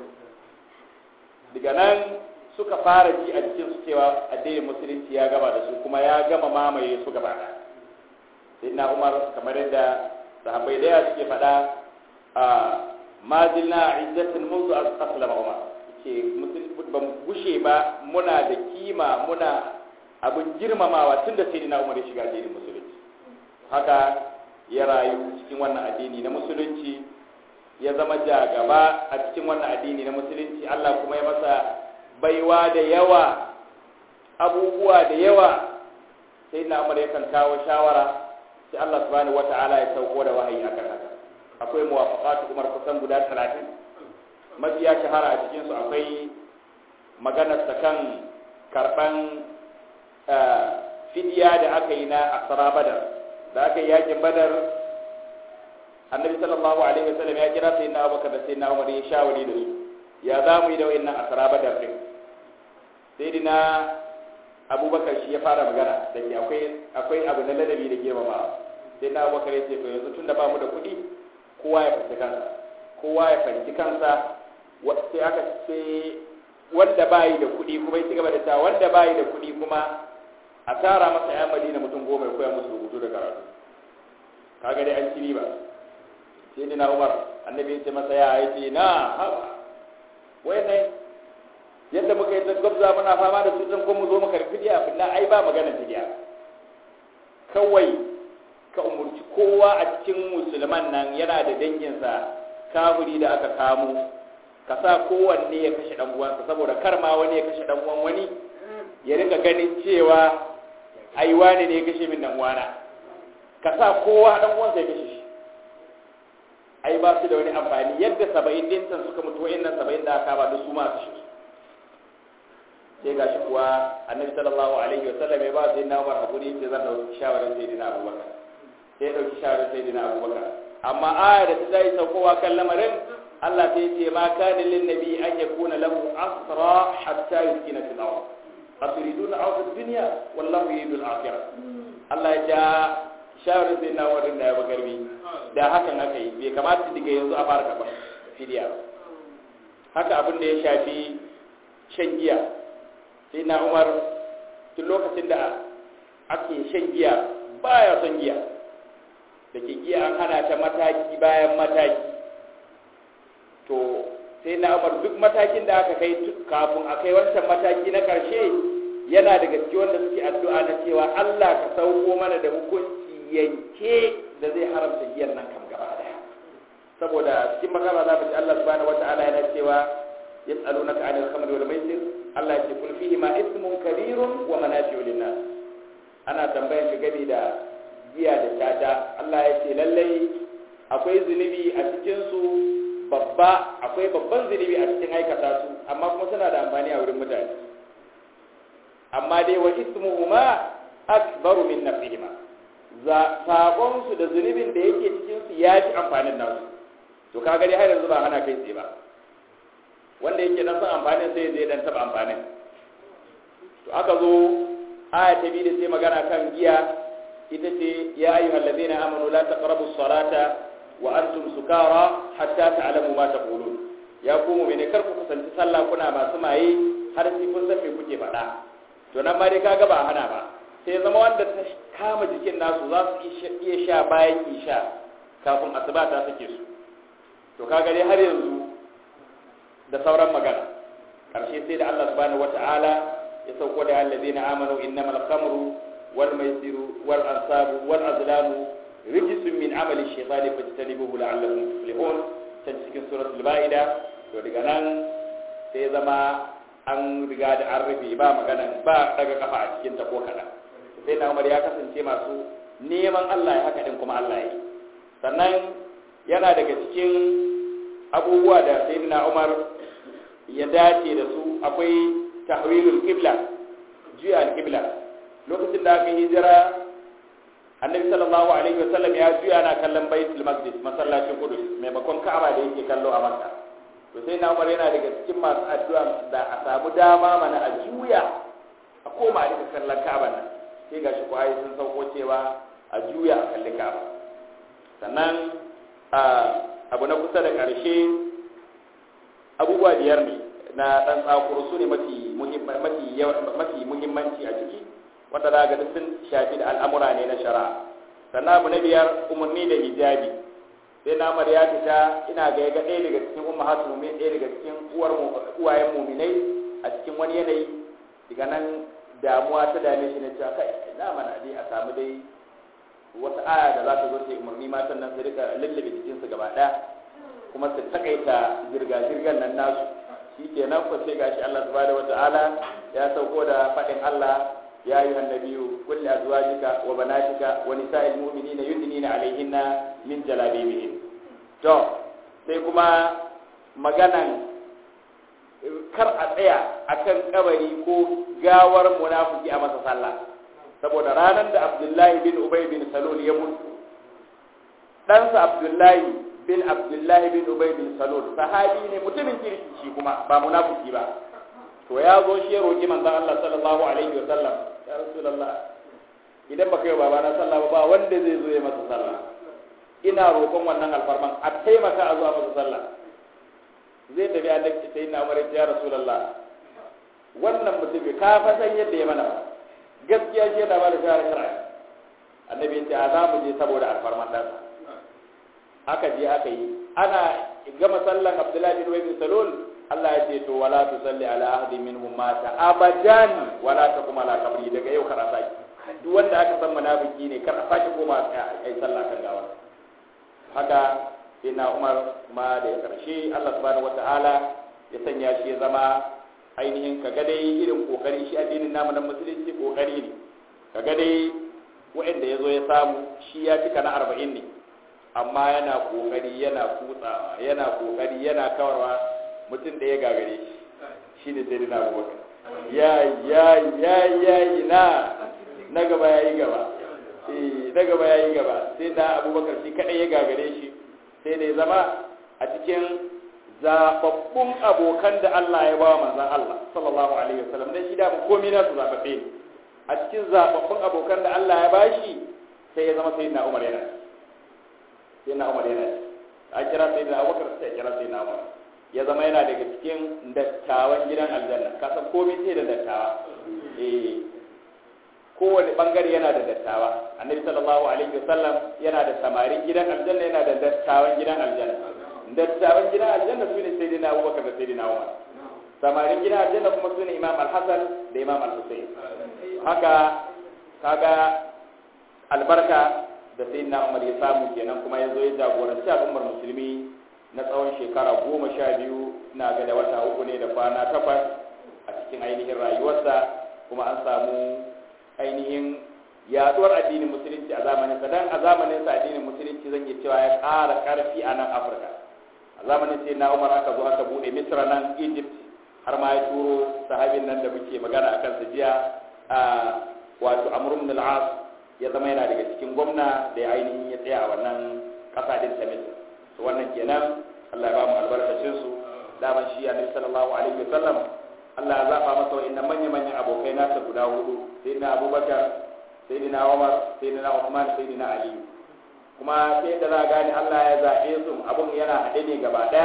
Daga nan suka fara ji a jikin su cewa addinin musulunci ya gaba da su kuma ya gama mamaye su gaba da sai na Umar kamar yadda sahabbai da suke faɗa a ma zilna izzatan munzu aslama umar ce ban gushe ba muna da kima muna abin girmamawa tun da sayyidina umar ya shiga addinin musulunci. Haka ya rayu cikin wannan addini na musulunci, ya zama jagaba a cikin wannan addini na musulunci. Allah kuma ya masa baiwa da yawa, abubuwa da yawa. Sayyidina umar yakan kawo shawara, sai Allah subhanahu wata'ala ya sauko da wahayi akan haka. Akwai muwafaqatu umar kusan guda talatin. Mafiya shahara a cikin su akwai maganar ta kan karban fidiya da aka yi na asra badar, da aka yi yakin badar. Annabi sallallahu alaihi wasallam ya kira sayyidina Abubakar da sayyidina Umar ya shawari da su, ya za mu yi da wayannan asra badar din. Sayyidina Abubakar shi ya fara magana da ke akwai akwai abu na ladabi da girmamawa. Sayyidina Abubakar ya ce to yanzu tunda ba mu da kuɗi, kowa ya fanci kansa kowa ya fanci kansa sai aka sai wanda bayi da kuɗi kuma ya ci gaba da ta wanda bayi da kuɗi kuma a tara masa ya Madina mutum goma ya koya musu rubutu da karatu. Kaga dai an ci riba. Sai dina Umar annabi ya ce masa ya yace na haba wayannan yadda muka yi gabza muna fama da su dan ko mu zo muka rufi diya finna ai ba magana ta diya. Kawai ka umurci kowa a cikin musulman nan yana da danginsa kafiri da aka kamo, ka sa kowanne ya kashe dan uwansa saboda kar ma wani ya kashe dan uwan wani ya rika ganin cewa ai wani ne ya kashe min dan uwana. Ka sa kowa dan uwansa ya kashe shi. Ai ba su da wani amfani yadda saba'in din san suka mutu wayannan saba'in da aka ba da su ma kashe su. Sai gashi kuwa Annabi sallallahu alaihi wasallam ya ba sai na Umar hakuri sai zan dauki shawarar sayyidina Abubakar. Sai ya dauki shawarar sayyidina Abubakar. Amma aya da ta dai saukowa kan lamarin Allah sai ce ma kana lin nabi an yakuna lahu asra hatta yuskina fil ard. Aturiduna awd ad-dunya wallahu yuridu al-akhirah. Allah ya ja shawarar sai na wurin da ya bagarbi da hakan haka yi bai kamata diga yanzu a fara karɓar fidiya. Haka abin da ya shafi shan giya, sai na Umar tun lokacin da ake shan giya baya son giya, da ke giya an hana ta mataki bayan mataki. To sai na Umar duk matakin da aka kai kafin a kai wancan mataki na ƙarshe yana daga cikin wanda suke addu'a na cewa Allah ka sauko mana da hukunci yanke da zai haramta giyar nan kam gaba daya. Saboda cikin makama za mu ji Allah subhanahu wata'ala yana cewa yas'alunaka 'anil khamri wal maisir, Allah ya ce kul fihi ma ismun kabirun wa manafi'u lin-nas. Ana tambayan ka gani da giya da tata, Allah ya ce lallai akwai zunubi a cikin su babba, akwai babban zunubi a cikin aikata su, amma kuma suna da amfani a wurin mutane. Amma dai wa ismuhuma akbaru min nafihima, za sabon su da zunubin da yake cikin su ya ci amfanin nasu. To kaga dai har yanzu ba hana kai tsaye ba, wanda yake dan san amfanin sai zai dan taba amfanin. To aka zo aya ta biyu da sai magana kan giya, ita ce ya ayyuhal ladina amanu la taqrabus salata wa antum sukara hatta ta'lamu ma taqulun. Ya ku mu'mini kar ku kusanci sallah kuna masu maye har sai kun san me kuke faɗa. To nan ma dai kaga ba hana ba, sai zama wanda ta kama jikin nasu za su iya sha bayan isha kafin asuba ta sake su. To kaga dai har yanzu da sauran magana. Karshe sai da Allah subhanahu wata'ala ya sauko da allazina amanu innamal khamru wal maisiru wal ansabu wal azlamu rijsun min amali shaytani fajtanibuhu la'allakum tuflihun, ta cikin suratul Maida. To daga nan sai zama an riga da an rufe ba magana ba daga kafa a cikin ta ko kada. Sai na Umar ya kasance masu neman Allah ya haka din kuma Allah ya yi. Sannan yana daga cikin abubuwa da sayyidina Umar ya dace da su akwai tahwilul qibla, juya al-qibla. Lokacin da aka hijira Annabi sallallahu alaihi wasallam ya juya na kallon Baitul Maqdis, masallacin Qudus, maimakon Ka'aba da yake kallo a Makka. To sai na Umar yana daga cikin masu addu'a da a samu dama mana a juya a koma a duka kallon Ka'aba nan. Sai gashi ko ayi sun sauko cewa a juya a kalli Ka'aba. Sannan abu na kusa da ƙarshe abubuwa biyar ne na ɗan tsakuru su ne mafi muhimmanci a ciki, wanda za ga sun shafi da al'amura ne na shari'a. Sannan abu na biyar umarni da hijabi, sai na Umar ya fita ina ga ga ɗaya daga cikin ummahatul mu'minin ɗaya daga cikin uwar uwayen mu'minai a cikin wani yanayi daga nan damuwa ta dame shi ne cewa kai ina mana dai a samu dai wata aya da za ta zo ta umarni matan nan su rika lallabe jikinsu gaba ɗaya kuma su takaita zirga-zirgar nan nasu shi ke nan ko sai gashi Allah subhanahu wata'ala ya sauko da faɗin Allah ya yi annabiyu kulli azwajika wa banatika wa nisa'il mu'minina yudnina alaihinna min jalabibihin. To sai kuma maganan kar a tsaya akan kabari ko gawar munafiki a masa sallah, saboda ranar da Abdullahi bin Ubay bin Salul ya mutu, ɗansa Abdullahi bin Abdullahi bin Ubay bin Salul sahabi ne mutumin kirki shi kuma ba munafiki ba. To ya zo shi ya roki manzon Allah sallallahu alaihi wa sallam, ya Rasulullah idan baka yi babana sallah ba wanda zai zo ya masa sallah, ina roƙon wannan alfarman a taimaka a zuwa masa sallah. Zai tafi a dakci sai na Umar ya Rasulullah wannan mutum ka fa san yadda ya mana gaskiya shi da ba da shari'a shari'a. Annabi ya ce a za mu je saboda alfarman ɗansa. Aka je aka yi ana gama sallan Abdullahi bin Ubay bin Salul, Allah ya ce to wala tusalli ala ahadi minhum mata abadan wala taqum ala qabri, daga yau kar a saki duk wanda aka san munafiki ne kar a saki koma ai sallah kan gawa. Haka ina Umar kuma da ya karshe Allah subhanahu wataala ya sanya shi ya zama ainihin kaga dai irin kokari shi addinin namu na musulunci kokari ne, kaga dai wanda yazo ya samu shi ya cika na arba'in ne amma yana kokari yana kutsawa yana kokari yana kawarwa, mutum da ya gagare shi shine sai dina Abubakar ya ya ya ya ina na gaba yayi gaba eh na gaba yayi gaba sai da Abubakar shi kadai ya gagare shi, sai da ya zama a cikin zababbun abokan da Allah ya ba wa manzon Allah sallallahu alaihi wasallam dan shi da komai na su zababbe ne. A cikin zababbun abokan da Allah ya bashi sai ya zama sayyidina Umar yana sai na Umar yana a kira sai da Abubakar sai kira sai na Umar ya zama yana daga cikin dattawan gidan aljanna. Ka san komai sai da dattawa, eh kowane bangare yana da dattawa. Annabi sallallahu alaihi wasallam yana da samarin gidan aljanna, yana da dattawan gidan aljanna. Dattawan gidan aljanna sune sayyidina Abubakar da sayyidina Umar, samarin gidan aljanna kuma sune Imam Al-Hasan da Imam Al-Husayn. Haka kaga albarka da sai na Umar ya samu kenan, kuma ya zo ya jagoranci al'ummar musulmi na tsawon shekara goma sha biyu na ga da wata uku ne da kwana takwas a cikin ainihin rayuwarsa, kuma an samu ainihin yaduwar addinin musulunci a zamanin sa. Dan a zamanin sa addinin musulunci zan yi cewa ya ƙara ƙarfi a nan Afirka. A zamanin sai na Umar aka zo aka bude Misra nan Egypt, har ma ya turo sahabin nan da muke magana akan sa jiya, a wato Amr ibn al-As, ya zama yana daga cikin gwamna da ya ainihin ya tsaya a wannan ƙasa din ta Misra. To wannan kenan Allah ya ba mu albarkacin su. Daman shi Annabi sallallahu alaihi wasallam Allah ya zaba masa wa'annan manya-manyan abokai nasa guda hudu, sayyidina Abubakar, sayyidina Umar, sayyidina Uthman, sayyidina Ali. Kuma sai da za gani Allah ya zabe su, abun yana hade ne gaba daya,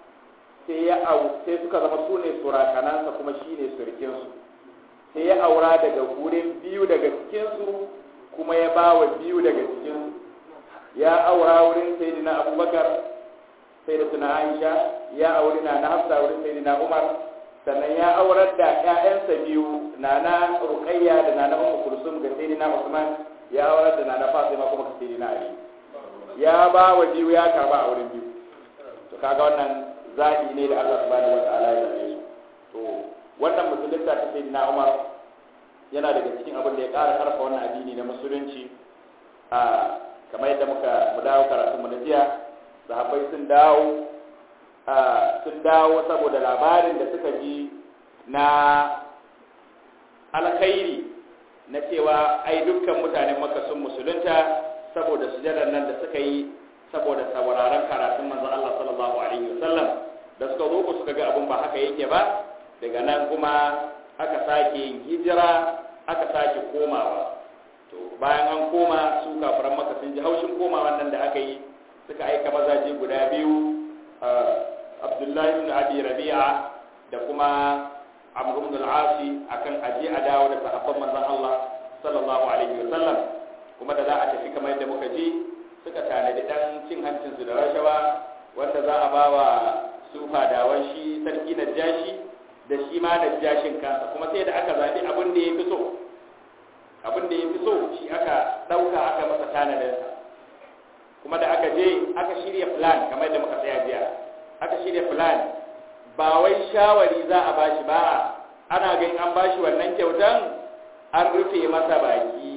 sai ya au sai suka zama su ne surakanansa kuma shine surkin su. Sai ya aura daga gurin biyu daga cikin su, kuma ya ba wa biyu daga cikin ya aura wurin sayyidina Abubakar, sayyidatuna Aisha, ya auri na Hafsa wurin sayyidina Umar, sannan ya aurar da ƴaƴansa biyu, nana Ruqayya da nana Ummu Kulsum ga sayyidina Usman, ya aurar da nana Fatima kuma ga sayyidina Ali. Ya ba wa biyu ya karba a wurin biyu. To kaga wannan zabi ne da Allah subhanahu wataala ya zabe su. To wannan musulunta ta sayyidina Umar yana daga cikin abin da ya ƙara ƙarfa wannan addini na musulunci. A kamar yadda muka mu dawo karatu mu na jiya, sahabbai sun dawo a sun dawo saboda labarin da suka ji na alkhairi na cewa ai dukkan mutanen Makka sun musulunta saboda sujadar nan da suka yi, saboda sauraron karatun manzon Allah sallallahu alaihi wasallam. Da suka zo ku suka ga abun ba haka yake ba, daga nan kuma aka sake yin hijira, aka sake komawa. To bayan an koma, su kafiran Makka sun ji haushin komawa nan da aka yi, suka aika mazaje guda biyu, Abdullahi ibn Abi Rabi'a da kuma Amr ibn al-As, akan aje a dawo da sahabban manzon Allah sallallahu alaihi wasallam. Kuma da za a tafi kamar yadda muka ji, suka tanadi dan cin hancinsu da rashawa wanda za a ba wa su fadawan shi sarki Najashi da shi ma Najashin kansa, kuma sai da aka zaɓi abin da ya fi so abin da ya fi so shi aka ɗauka aka masa tanadinsa. Kuma da aka je aka shirya plan kamar da muka tsaya jiya, aka shirya plan ba wai shawari za a bashi ba, ana ganin an bashi wannan kyautan an rufe masa baki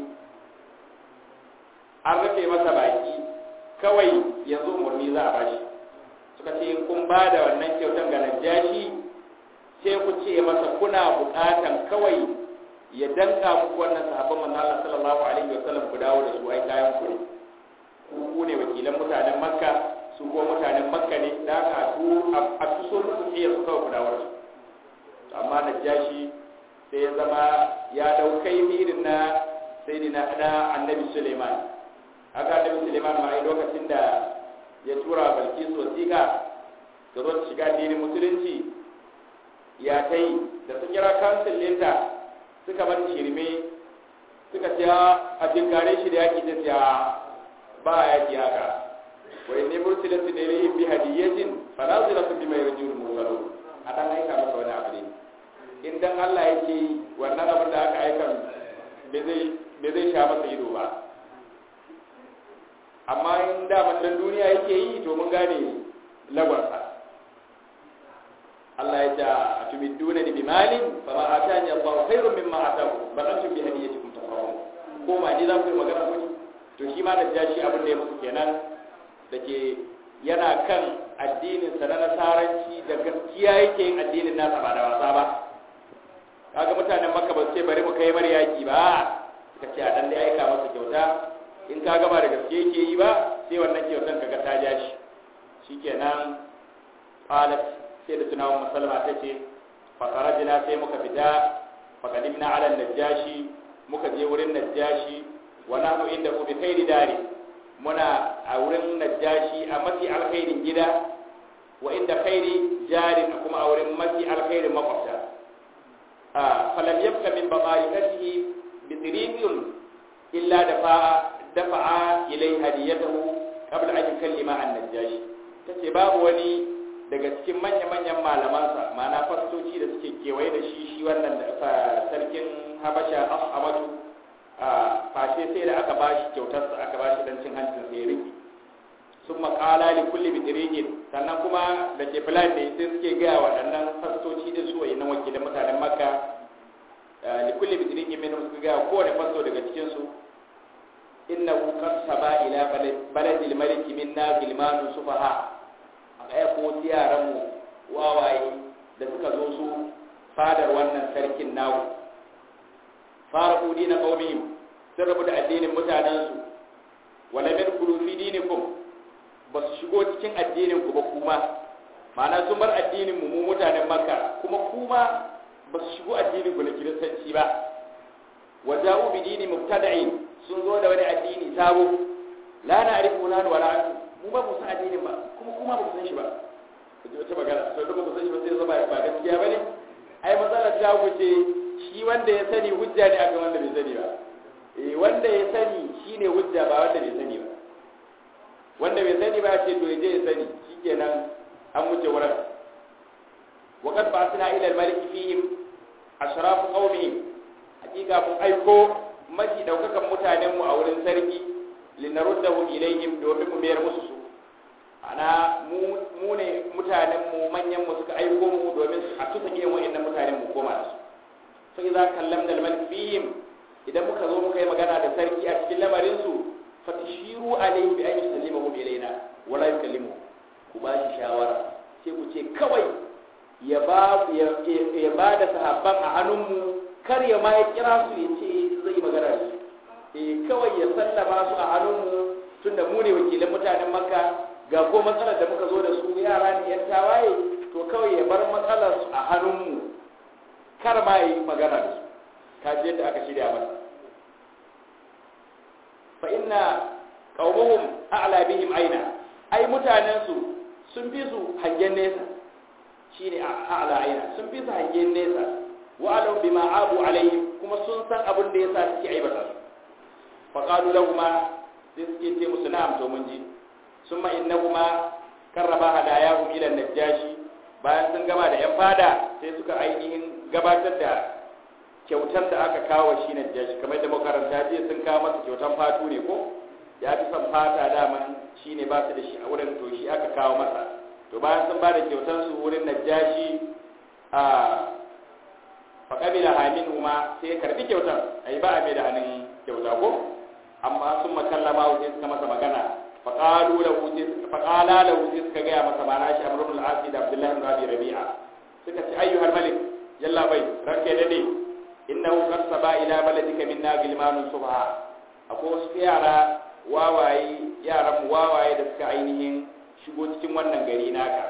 an rufe masa baki kawai yanzu umarni za a bashi. Suka ce in kun ba da wannan kyautan ga Najashi sai ku ce masa kuna bukatan kawai ya danka muku wannan sahabban manzo Allah sallallahu alaihi wasallam ku dawo da su ai kayan ku ku ne wakilan mutanen Makka, su ko mutanen Makka ne da aka su a tuso musu sai su kawai ku dawo da su. Amma Najashi sai ya zama ya daukai irin na sayyidina da Annabi Sulaiman. Haka Annabi Sulaiman ma ai lokacin da ya tura Balkisu wasiƙa ga zo shiga addinin musulunci ya kai da su kira kansil ɗinta suka bar shirme suka ce a tinkare shi da yaƙi ta siya ba yaƙi haka wa inni mursilatu ilayhim bi hadiyatin fa nazilatu bima yarjul mursalun a dan aika masa wani abu ne in dan Allah yake yi wannan abin da aka aika bai zai bai zai sha masa ido ba, amma in da dan duniya yake yi to mun gane lagwarsa. Allah ya ce a tumidduna bi malin fa ma atani Allah khairun mimma ataku bal antum bi hadiyatikum tafawun. Ko ma ni za ku yi magana ku to shi ma Najashi abin da ya musu kenan dake yana kan addinin sa na nasaranci da gaskiya yake yin addinin nasa ba da wasa ba. Kaga mutanen Makka ba su ce bari mu kai mar yaki ba, suka ce a dan dai aika masa kyauta, in ka gaba da gaske yake yi ba sai wannan kyautan kaga ta ja shi. Shikenan qalat sai da tunawan musalma ta ce fakarajina sai muka fita fakadimna ala Najashi, muka je wurin Najashi wa nahnu inda ku bi khairi dari, muna a wurin Najashi a mafi alkhairin gida wa inda khairi jarin kuma a wurin mafi alkhairin makwabta. a falam yabqa min babaikatihi bi tiriqin illa dafa'a dafa'a ilai hadiyatahu qabla an yukallima an-Najashi. Tace babu wani daga cikin manya-manyan malamansa, ma'ana fastoci da suke kewaye da shi shi wannan sarkin Habasha Ahmadu a fashe sai da aka bashi kyautarsa, aka bashi dan cin hancin sai riki. Sun maƙala li kulli bitirigin, sannan kuma da ke filan ne sai suke gaya waɗannan fastoci din su wayi na wakilan mutanen Makka, li kulli bitirigin min suka gaya kowane fasto daga cikin su innahu qad saba ila baladil malik minna gilmanu sufaha. Aka ko yaranmu wawaye da suka zo su fadar wannan sarkin nawo fara kudi na qaumihim sun rabu da addinin mutanensu wala min kulu fi dinikum ba su shigo cikin addinin ku ba kuma, ma'ana sun bar addinin mu mu mutanen Makka kuma kuma ba su shigo addinin ku na kiristanci ba. waja'u bi dini mubtada'in, sun zo da wani addini sabo la na'rifu nanu wala antum, mu ba mu san addinin ba kuma kuma ba ku san shi ba. kaje wata magana to da ba ku san shi ba sai zama ba gaskiya bane. ai matsalar ta wuce shi wanda ya sani hujja ne akan wanda bai sani ba. eh wanda ya sani shine hujja ba wanda bai sani ba. wanda bai sani ba ce to yaje ya sani shikenan an wuce wurin. wa qad ba'athna ila al-malik fihim ashraf qaumihim, hakika mun aiko mafi daukakan mutanen mu a wurin sarki linaruddahum ilayhim domin mu mayar musu su. ana mu mu ne mutanen mu manyan mu suka aiko mu domin a tusa gidan wayannan mutanen mu koma da su. sai za kallamna al-malik fihim, idan muka zo muka yi magana da sarki a cikin lamarin su fatishiru alayhi bi an yusallimu ilayna wala yukallimu, ku ba shi shawara sai ku ce kawai ya ba ya, ya ba da sahabban a hannunmu, kar ya ma ya kira su ya ce zai magana da su. eh kawai ya sallama su a hannunmu tunda mu ne wakilan mutanen Makka, ga ko matsalar da muka zo da su yara ne yan tawaye, to kawai ya bar matsalar su a hannunmu, kar ma yi magana da su. kaji yadda aka shirya masa. fa inna qaumuhum a'la bihim aina, ai mutanen su sun fi su hangen nesa, shine a'la aina, sun fi su hangen nesa. wa alam bima abu alaihim, kuma sun san abin da yasa suke aibata su. fa qalu lahum sai suke ce musu na'am to mun ji summa innahuma karraba hadayahum ila najashi bayan sun gama da yan fada sai suka ainihin gabatar da kyautar da aka kawo shi najashi kamar da makaranta je sun kawo masa kyautar fatu ne ko ya fi son fata daman shine ba su da shi a wurin to shi aka kawo masa to bayan sun ba da kyautar su wurin najashi a faƙabila hamin huma sai ya karbi kyautar ai ba a mai da hannun kyauta ko amma sun makallama sai suka masa magana faƙalu lahu sai faƙala lahu sai suka gaya masa mana shi amrul al-asi da abdullahi ibn abi rabi'a suka ce ayyuhal malik yalla bai ranke dade innahu qad saba ila baladika minna gilmanun subha akwai wasu yara wawaye yaran wawaye da suka ainihin shigo cikin wannan gari naka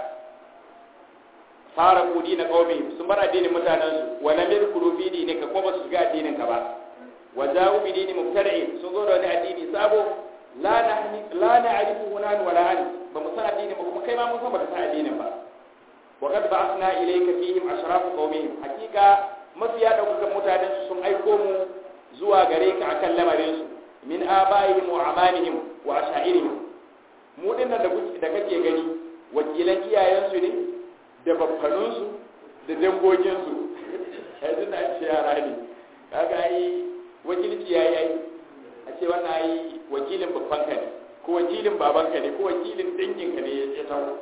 fara kudi na qaumi sun bar addinin mutanen su wala mirkulu fi dinika ko ba su shiga addinin ka ba waja'u bi dini mubtadi'in sun zo da wani addini sabo la nahni la na'rifu hunan wala an ba mu san addinin ba kuma kai ma mun san ba ka san addinin ba wa qad ba'athna ilayka fihim ashrafu qaumihim hakika mafiya daukakan mutanen su sun aiko mu zuwa gare ka akan lamarin su min abaihim wa amanihim wa ashairihim mu dinnan da da kake gani wakilan iyayensu ne da babbanunsu da dangoginsu yanzu na ce yara ne kaga yi wakilci ya yi a ce wannan yi wakilin babbanka ne ko wakilin babanka ne ko wakilin danginka ne ya taho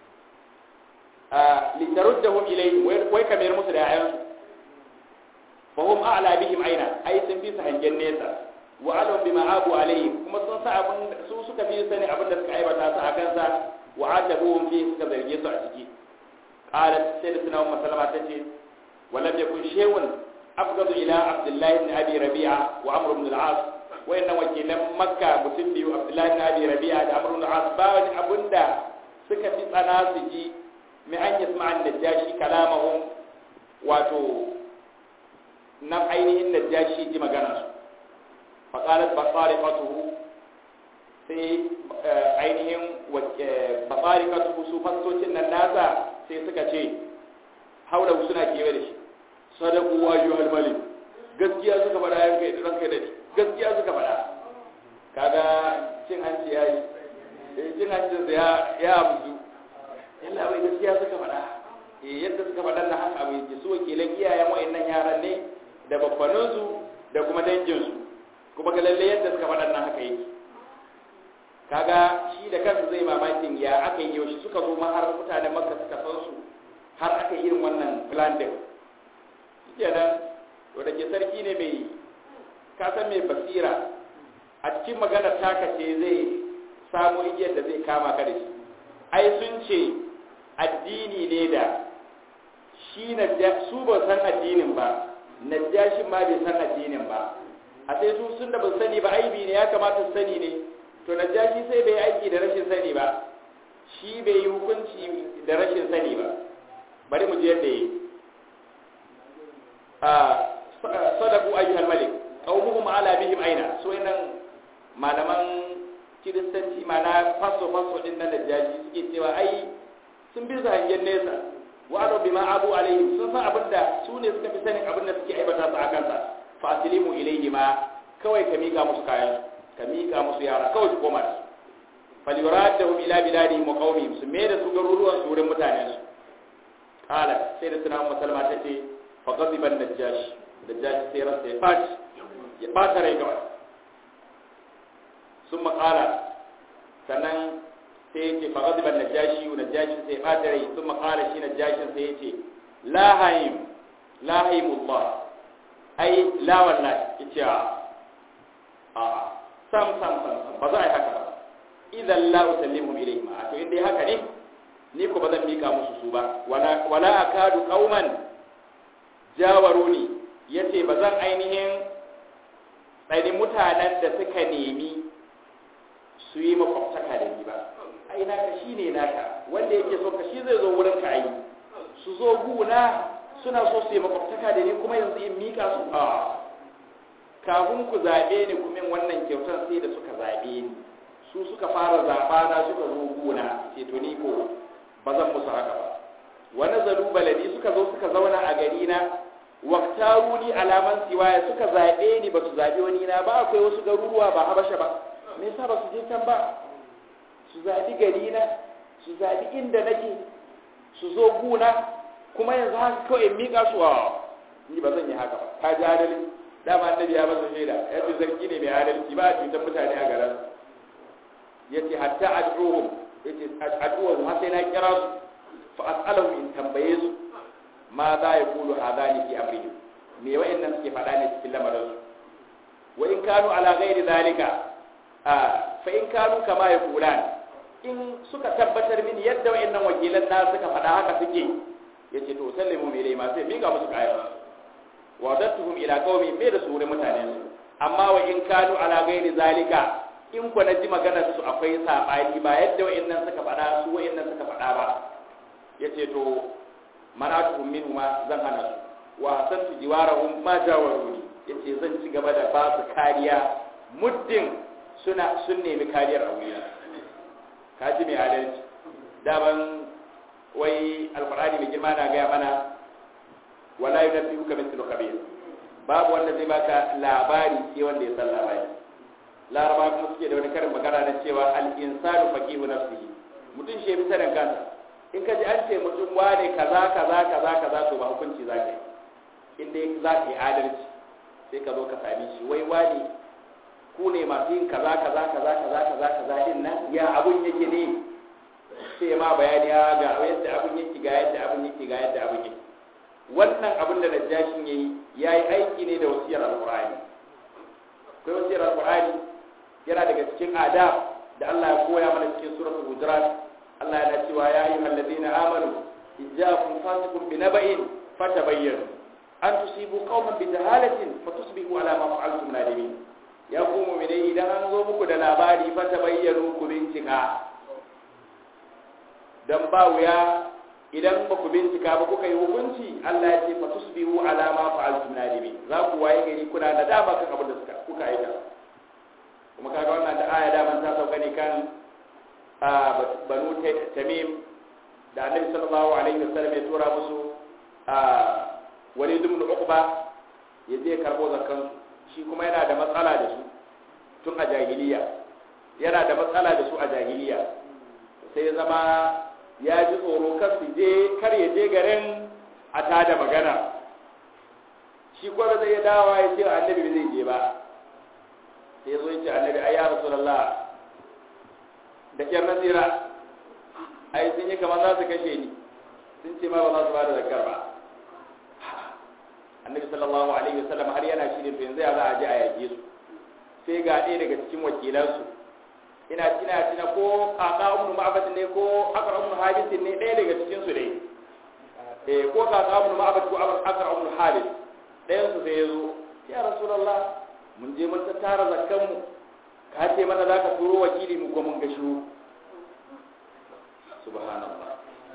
a littarud da hum ilai wai ka mayar musu da yayansu fa hum a'la bihim aina ai sun fi su hangen nesa wa alam bima abu alayhi kuma sun sa abin su suka fi sani abin da suka aibata su akan sa wa atabuhum fi suka zarge su a ciki qalat sayyidatuna ummu salama tace walam yakun shay'un afgadu ila abdullah ibn abi rabi'a wa amr ibn al-as wa inna wakilan makka mutum biyu abdullah ibn abi rabi'a da amr ibn al-as ba wani abunda suka fi tsana su ji mai an yasma an najashi kalamahum wato nan ainihin najashi ji magana su faqalat basariqatuhu sai ainihin basariqatuhu su fasocin nan nasa sai suka ce haula suna kewaye da shi sadaku wa ayyuhal malik gaskiya suka faɗa yanka da ranka da ni gaskiya suka faɗa kaga cin hanci yayi eh cin hanci da ya ya abuzu yalla bai gaskiya suka faɗa eh yadda suka faɗa na haka bai ji su wakilan iyayen wayannan yaran ne da babbanin su da kuma dangin su kuma ga lalle yadda suka faɗa nan haka yake kaga shi da kansa zai mamakin ya aka yi yaushe suka zo ma har mutanen makka suka san su har aka yi irin wannan plan din kenan to da ke sarki ne mai kasan mai basira a cikin maganar taka ce zai samu igiyar da zai kama ka da shi ai sun ce addini ne da shi na su ba san addinin ba najashin ma bai san addinin ba a sai su sun da ba sani ba aibi ne ya kamata su sani ne to najashi sai bai aiki da rashin sani ba shi bai yi hukunci da rashin sani ba bari mu je yadda yi a sadaku ayyuhal malik qaumuhum ala bihim aina so inan malaman kiristanci mana faso faso din nan najashi suke cewa ai sun bi su hangen nesa wa adu bima abu alaihim sun san abinda su ne suka fi sanin abinda suke aibata su akan sa fa aslimu ilayhi ma kawai ka mika musu kayan ka mika musu yara kawai su koma da su falyuradahum ila biladihim wa qaumihim su me da su garuruwan su wurin mutanen su qala sai da sunan musulma tace fa ghadiba an-najash najash sai rasa ya faci ya bata rai kawai sun qala sannan sai yace fa ghadiba an-najashi najash sai ya bata rai sun qala shi najashin sai yace la hayim la hayimullah ai la wallahi yace a sam sam sam ba za a yi haka ba idan la usallimu ilayhim to inda haka ne ni ko bazan mika musu su ba wala wala akadu qauman jawaruni yace bazan ainihin tsani mutanen da suka nemi su yi makwabtaka da ni ba ai naka shine naka wanda yake so ka shi zai zo wurin ka ai su zo guna suna so su yi makwabtaka da ni kuma yanzu in mika su a kafin ku zabe ni kuma wannan kyautar sai da suka zabe ni su suka fara zaba na suka zo guna ce to ni ko ba zan musu haka ba wa nazaru baladi suka zo suka zauna a gari na waqtaruni alaman siwaya suka zabe ni ba su zabe wani na ba akwai wasu garuruwa ba habasha ba me yasa ba su je can ba su zabi gari na su zabi inda nake su zo guna kuma yanzu haka kawai in miƙa su a ni ba zan yi haka ba ka ji adalci dama annabi ya masa shaida yace sarki ne mai adalci ba a cutar mutane a garin yace hatta ad'uhum yace ad'uhum har sai na kira su fa as'aluhum in tambaye su ma za ya kulu hadani fi amrihim me wayannan suke faɗa ne cikin lamarin su wa in kanu ala ghairi zalika fa in kanu kama yaqulan in suka tabbatar mini yadda wayannan wakilan na suka faɗa haka suke yace to sallimu mi dai ma sai miƙa musu kayan wa dattuhum ila qaumi me da su wurin mutanen su amma wa in kanu ala ghairi zalika in ku na ji maganar su akwai sabani ba yadda wayannan suka faɗa su wayannan suka faɗa ba yace to manatuhum minhu ma zan hana su wa hasantu jiwarahum ma jawaruni yace zan ci gaba da ba su kariya muddin suna sun nemi kariyar a wurina kaji mai adalci daban wai alqur'ani mai girma na gaya mana wala yunabbi'uka mithlu khabir babu wanda zai baka labari sai wanda ya san labari laraba kuma suke da wani karin magana na cewa al-insanu faqihu nafsihi mutum shi bi sanin kansa in ka ji an ce mutum wane kaza kaza kaza kaza to ba hukunci za ka yi in dai za ka yi adalci sai ka zo ka sami shi wai wane ku ne masu yin kaza kaza kaza kaza kaza kaza din nan ya abun yake ne sai ma bayani ya ga yadda abun yake ga yadda abun yake ga yadda abun yake wannan abun da najashin yayi yayi aiki ne da wasiyar alqur'ani kai wasiyar alqur'ani yana daga cikin adab da Allah ya koya mana cikin suratul hujurat Allah yana cewa ya ayyuhal ladina amanu ijaakum fasiqun binaba'in fatabayyanu an tusibu qauman bijahalatin fatusbihu ala ma fa'altum nadimin ya ku mu'mini idan an zo muku da labari fatabayyanu ku bincika dan ba wuya idan ba ku bincika ba kuka yi hukunci Allah ya ce fatusbihu ala ma fa'altum nadimin za ku waye gari kuna da dama kan abin da suka kuka aika kuma kaga wannan da aya da man ta sauka ne kan banu tamim da annabi sallallahu alaihi wasallam ya tura musu walid ibn uqba ya je karbo zakkan shi kuma yana da matsala da su tun a jahiliya yana da matsala da su a jahiliya sai ya zama ya ji tsoro kar su je kar ya je garin a tada magana shi kuma zai ya dawo ya ce annabi bai zai je ba sai ya zo ya ce annabi ai ya rasulullah da kyar nasira ai sun yi kamar za su kashe ni sun ce ma ba za su ba da zakar ba annabi sallallahu alaihi wasallam har yana shirin to yanzu ya za a je a yake su sai ga ɗaya daga cikin wakilansu ina tina tina ko kaka ibn ma'bad ne ko akra ibn habis ne ɗaya daga cikin su dai eh ko kaka ibn ma'bad ko akra ibn habis ɗayan su sai yazo ya rasulullah mun je mun tattara zakkan mu ka ce mana zaka turo wakili mu ko mun ga shi subhanallah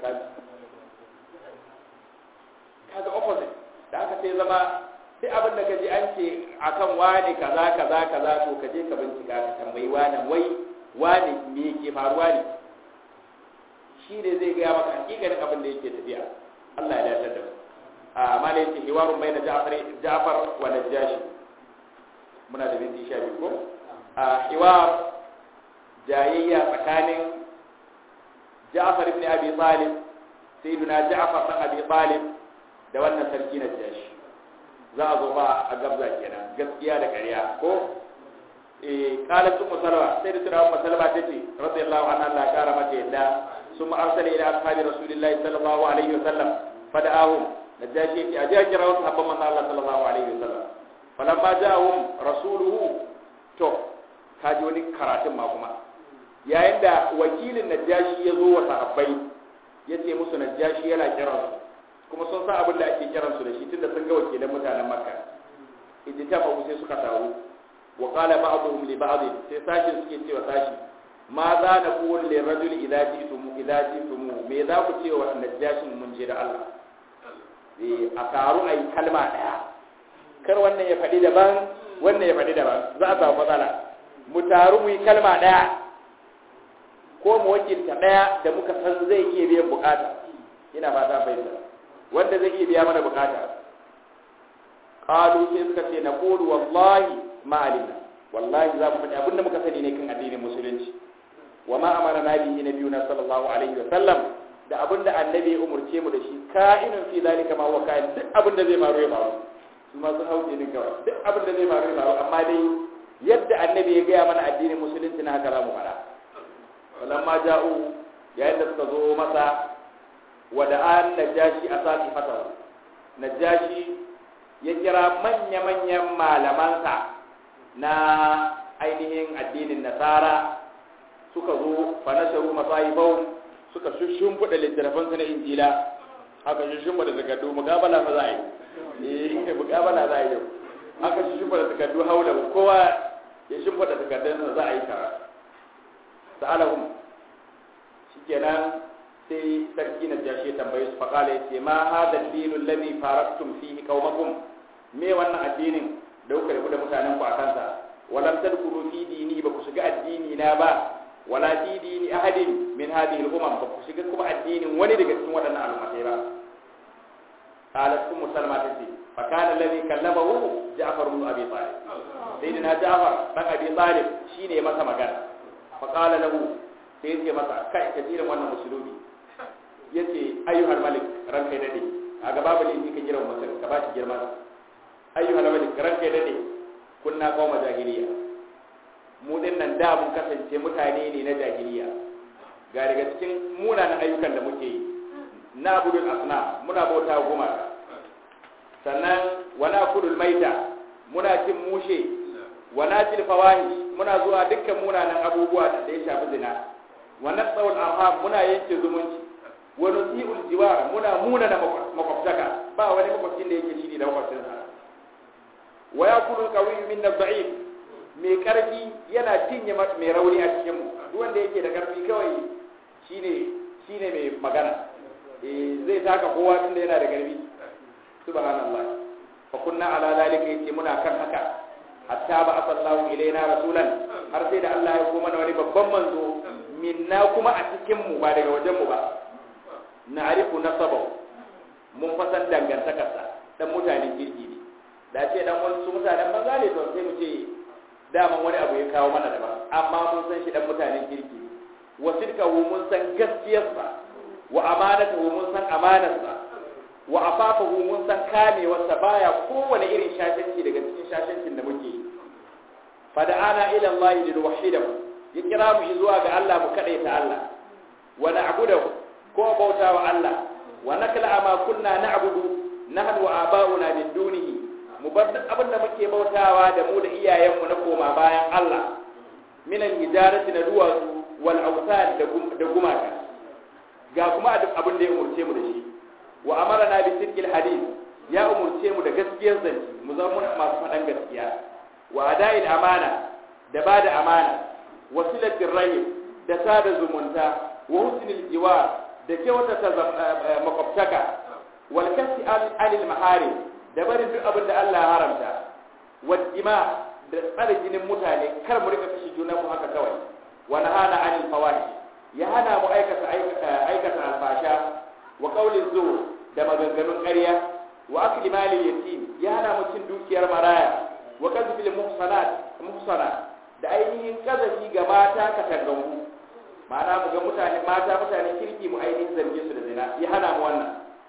kaga opposite da aka sai zama sai abin da kaji an ce akan wani kaza kaza kaza to ka je ka bincika ka tambayi wani wai wani me yake faruwa ne shi ne zai gaya maka hakikanin abin da yake tafiya Allah ya dace da mu a mala yake hiwarun bayna Ja'far Ja'far wa Najashi muna da binti sha biyu ko a hiwar jayayya tsakanin Ja'far ibn Abi Talib sayyiduna Ja'far ibn Abi Talib da wannan sarki Najashi za a zo ba a gabza kenan gaskiya da ƙarya ko eh qalat ummu salama sai da tura ummu salama tace radiyallahu anha Allah kara mata yadda summa arsala ila ashabi rasulillahi sallallahu alaihi wasallam fada'ahum najashi yace aje kira wasu habban manzo Allah sallallahu alaihi wasallam falamma ja'ahum rasuluhu to kaji wani karatun ma kuma yayin da wakilin najashi ya zo wa sahabbai yace musu najashi yana kiransu kuma sun san abin da ake kiransu da shi tunda sun ga wakilan mutanen makka ijtama sai suka taru wa qala ba'dhum li ba'd sai sashi suke cewa sashi ma za na qul li rajul idza ji'tum idza ji'tum me za ku ce wa najashin mun je da Allah eh a taru ai kalma daya kar wannan ya fadi daban wannan ya fadi daban za a samu matsala mu taru mu yi kalma daya ko mu wakilta daya da muka san zai iya biyan bukata ina fata fahimta wanda zai iya biya mana bukata qalu sai suka ce naqulu wallahi ma alimna wallahi za mu faɗi abinda muka sani ne kan addinin musulunci wa ma amara nabi nabiyuna sallallahu alaihi wa sallam da abinda annabi ya umurce mu da shi ka'inun fi zalika ma huwa ka'in duk abinda zai faru ya faru su ma sun hauke ni kawai duk abinda zai faru ya faru amma dai yadda annabi ya gaya mana addinin musulunci na haka za mu faɗa walamma ja'u yayin da suka zo masa wada an najashi asati fatahu najashi ya kira manya-manyan malamansa na ainihin addinin nasara suka zo fa nasharu masahibahum suka shushumbuda littattafansu na injila haka shushumbuda takardu mukabala fa za a yi eh mukabala za a yi haka shushumbuda takardu haula kowa ya shimbuda takardunsa za a yi karatu sa'alahum shikenan sai sarki na jashi tambaye su faqala yace ma hada ad-dinu alladhi faraktum fihi qaumakum me wannan addinin da kuka rubuta mutanen ku akan sa walam tadkhulu fi dini ba ku shiga addini na ba wala fi dini ahadin min hadhihi al-umam ba ku shiga kuma addinin wani daga cikin waɗannan al'ummatai ba qalat ummu salma tace fa kana alladhi kallamahu ja'far ibn abi talib sayyidina ja'far dan abi talib shine masa magana fa qala lahu sai yace masa kai kajirin wannan musulmi yace ayyuhal malik ranka dade a gaba bale ni ka jira musulmi ka ba shi girma ayyuhal malik ranka dade kunna qauma jahiliya mu din nan da mun kasance mutane ne na jahiliya ga daga cikin munanan ayyukan da muke yi na budul asna muna bauta gumaka sannan wana kudul maita muna cin mushe wana til fawahish muna zuwa dukkan munanan abubuwa da ya shafi zina wana tsawul arham muna yanke zumunci wa nusiul jiwar muna muna na makwabtaka ba wani makwabcin da yake shiri da makwabcinsa wa yakulu qawiyyu min ad-da'if mai karfi yana cinye mai rauni a cikin mu duk wanda yake da karfi kawai shine shine mai magana eh zai taka kowa tunda yana da karfi subhanallah fa kunna ala zalika yace muna kan haka hatta ba asallahu ilaina rasulan har sai da Allah ya koma mana wani babban manzo minna kuma a cikin mu ba daga wajen mu ba na'rifu nasabahu mun fasan dangantakarsa dan mutanen kirki ne da ce dan wasu mutanen banza ne to sai mu ce daman wani abu ya kawo mana daban amma mun san shi dan mutanen kirki wa sidqahu mun san gaskiyarsa wa amanatahu mun san amanarsa wa afafahu mun san kamewarsa baya kowane irin shashanci daga cikin shashancin da muke yi fa da'ana ila Allah lil wahidahu ya kira mu zuwa ga Allah mu kadaita Allah wa na'budu ko bauta wa Allah wa nakla ma kunna na'budu nahnu wa aba'una min dunihi mu bar duk abin da muke bautawa da mu da iyayenmu na koma bayan Allah min al-hijarati na duwatsu wal awsan da gumaka ga kuma duk abin da ya umurce mu da shi wa amarna bi sidqil hadith ya umurce mu da gaskiyar zance mu zama masu fadan gaskiya wa ada'il amana da bada amana wa silatir rahim da sada zumunta wa husnil jiwar da kyautata makwabtaka wal kasi anil maharim da barin duk abin da Allah ya haramta wa dima da tsare jinin mutane kar mu rika kashi juna mu haka kawai wa nahana anil fawahish ya hana mu aikata aikata alfasha wa qawlin zur da maganganun ƙarya wa akli mali yatim ya hana mu cin dukiyar maraya wa qazfil muhsanat muhsana da ainihin kazafi ga mata katangangu ma'ana mu ga mutane mata mutane kirki mu ainihin zarge su da zina ya hana mu wannan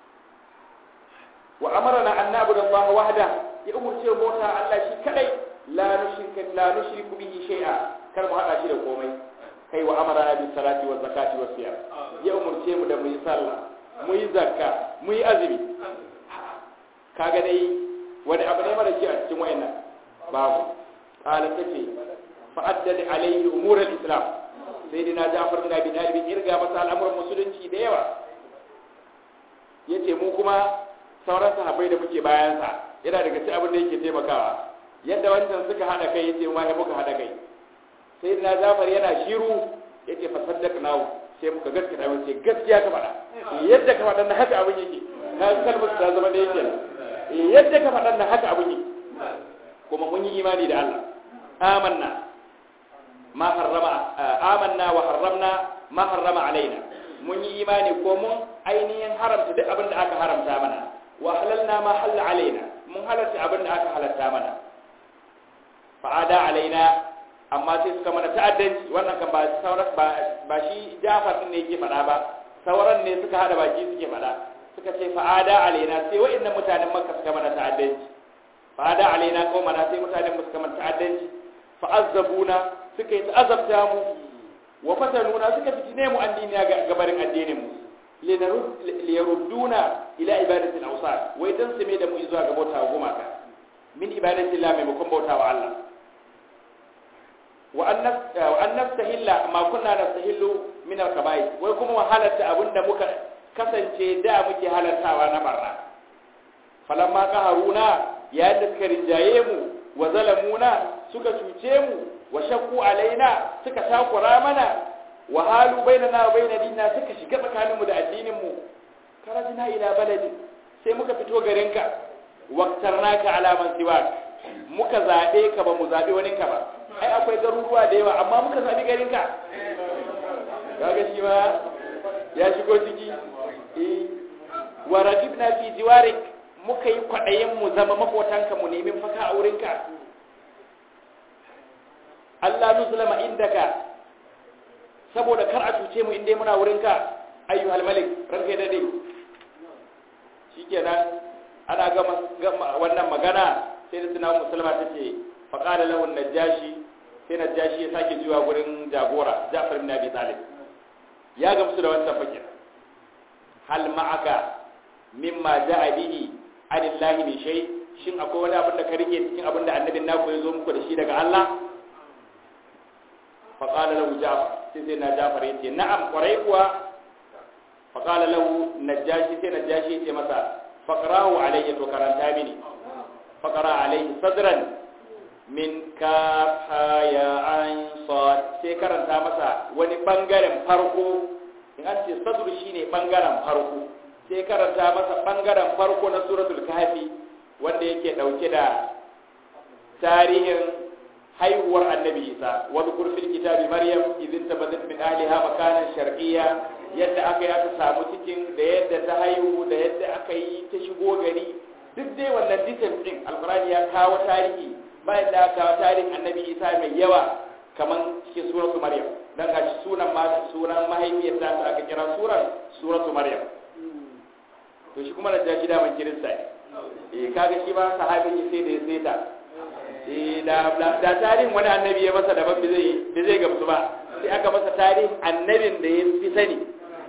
wa amarna an na'budu Allah wahda ya umurce mu ta Allah shi kadai la nushrika la nushriku bihi shay'a kar mu hada shi da komai kai wa amara bi salati wa zakati wa siyam ya umurce mu da mu yi sallah mu yi zakka mu yi azumi kaga dai wani abu ne mara ki a cikin wayannan babu qala tace fa addad alayhi umur al-islam sayyidina Ja'far bin Abi Talib irga masa al'amuran musulunci da yawa yace mu kuma sauran sahabbai da muke bayan sa yana daga cikin abin da yake taimakawa yadda wancan suka hada kai yace mu muka hada kai sayyidina Ja'far yana shiru yace fa saddaqnahu sai muka gaskata mu ce gaskiya ka faɗa yadda ka faɗa haka abin yake ka kalmar ta zama da yake yadda ka faɗa haka abin yake kuma mun yi imani da Allah amanna ma harrama amanna wa harramna ma harrama alaina mun yi imani ko mun ainihin haramta duk abin da aka haramta mana wa halalna ma halal alaina mun halalta abin da aka halatta mana fa'ada alaina amma sai suka mana ta'addanci wannan kan ba sauran ba ba shi Ja'far din ne yake faɗa ba sauran ne suka hada baki suke faɗa suka ce fa'ada alaina sai wa'annan mutanen Makka suka mana ta'addanci fa'ada alaina qaumana sai mutanen mu suka mana ta'addanci fa'azzabuna suka yi ta'azabta mu wa fatanuna suka fitine mu addini ga gabarin addinin mu liyarudduna ila ibadati al-awsan wai dan su mai da mu zuwa ga bauta gumaka min ibadati Allah maimakon bauta wa Allah wa an nastahilla ma kunna nastahillu min al-kaba'ir wai kuma wahalarta abinda muka kasance da muke halartawa na barna falamma qaharuna yayin da suka rinjaye mu wa zalamuna suka cuce mu wa shakku alaina suka takura mana wa halu bainana wa baina dinna suka shiga tsakaninmu da addinin mu karajina ila baladi sai muka fito garinka waqtarnaka ala man siwak muka zabe ka ba mu zabe wani ka ba ai akwai garuruwa da yawa amma muka zabi garinka kaga shi ma ya shigo ciki eh wa raqibna fi jiwarik muka yi kwadayin mu zama makotanka mu nemi faka a wurinka Allah nuzlama indaka saboda kar a cuce mu inda muna wurinka ayyuhal malik ranka da dai shikenan ana gama wannan magana sai da sunan musulma tace faqala lahu najashi sai najashi ya sake zuwa gurin jagora Ja'far ibn Abi Talib ya gamsu da wannan fakir hal ma'aka mimma ja'a bihi anillahi min shay shin akwai wani abin da ka rike cikin abin da annabin naku ya zo muku da shi daga Allah faqala lahu Ja'far sai na Ja'far yace na'am kwarai kuwa faqala lahu najashi sai najashi yace masa faqrahu alayya to karanta mini faqara alayhi sadran min kafa ya an sad sai karanta masa wani bangaren farko in an ce sadru shine bangaren farko sai karanta masa bangaren farko na suratul kahfi wanda yake dauke da tarihin haihuwar annabi Isa wa dhkur fil kitabi maryam idin tabadat min ahliha makanan sharqiyya yadda aka yi aka samu cikin da yadda ta haihu da yadda aka yi ta shigo gari duk dai wannan details din alqur'ani ya kawo tarihi bayan da aka kawo tarihin annabi Isa mai yawa kaman cikin suratul maryam dan ga sunan ma sunan mahaifiyar ta aka kira suran suratul maryam to shi kuma da jaji da man kirista ne eh kaga shi ba sahabi sai da ya saita da tarihin wani annabi ya masa daban bai zai bai zai gamsu ba sai aka masa tarihin annabin da ya fi sani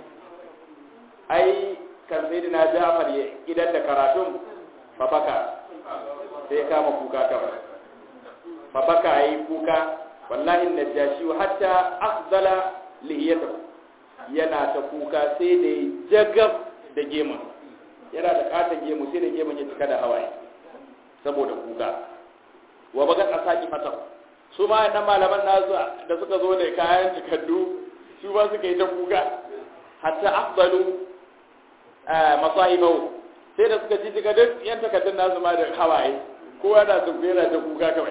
ai kan sayyidina Ja'far ya idan da karatun babaka sai kama kuka kawai babaka yayi kuka wallahi najashi hatta afdala lihiyatu yana ta kuka sai da jagab da gemu yana da katan gemu sai da gemun ya cika da hawaye saboda kuka wa bagat asaki fata su ma nan malaman nasu da suka zo da kayan cikaddu su ba suka yi ta kuka hatta afdalu masahibu sai da suka ji daga duk yan takaddun nasu ma da hawaye kowa da su gera ta kuka kawai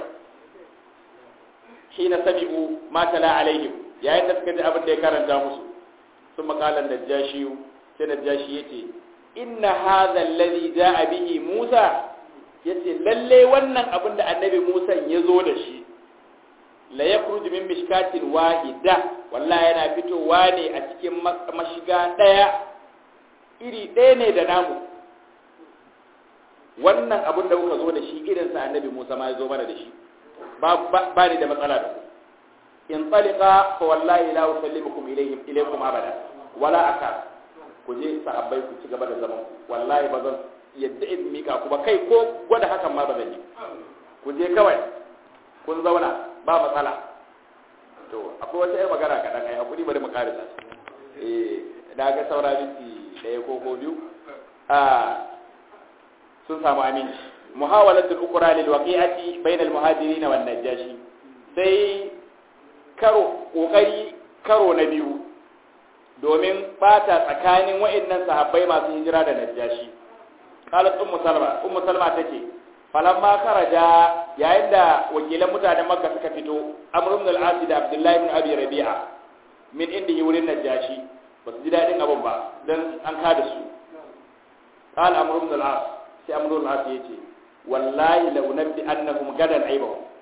hina sami'u ma tala alaihim yayin da suka ji abin da ya karanta musu sun makalan najashi sai najashi yace inna hadha alladhi ja'a bihi Musa yace lalle wannan abin da annabi Musa ya zo da shi la yakhruju min mishkatin wahida wallahi yana fitowa ne a cikin mashiga daya iri ɗaya ne da namu wannan abin da kuka zo da shi irin sa annabi Musa ma ya zo mana da shi ba ba ni da matsala da ku in taliqa fa wallahi la usallimukum ilayhim ilaykum abada wala aka ku je sahabbai ku ci gaba da zaman wallahi ba zan yadda in mika ku ba kai ko gwada hakan ma ba zan yi ku je kawai kun zauna ba matsala to akwai wata yar magana kadan ai hakuri bari mu karisa eh da ga saura binti daya ko ko biyu a sun samu aminci muhawalatul ukra lil waqi'ati bayna al muhajirin wan najashi sai karo kokari karo na biyu domin bata tsakanin wa'annan sahabbai masu hijira da najashi qalat ummu salma ummu salma tace falamma kharaja yayin da wakilan mutanen makka suka fito amr ibn al-as da abdullah ibn abi rabi'a min indihi wurin najashi ba su ji dadin abun ba dan an kada su qala amr ibn al-as sai amr ibn al-as yace wallahi la unabbi annahum gadan aibahum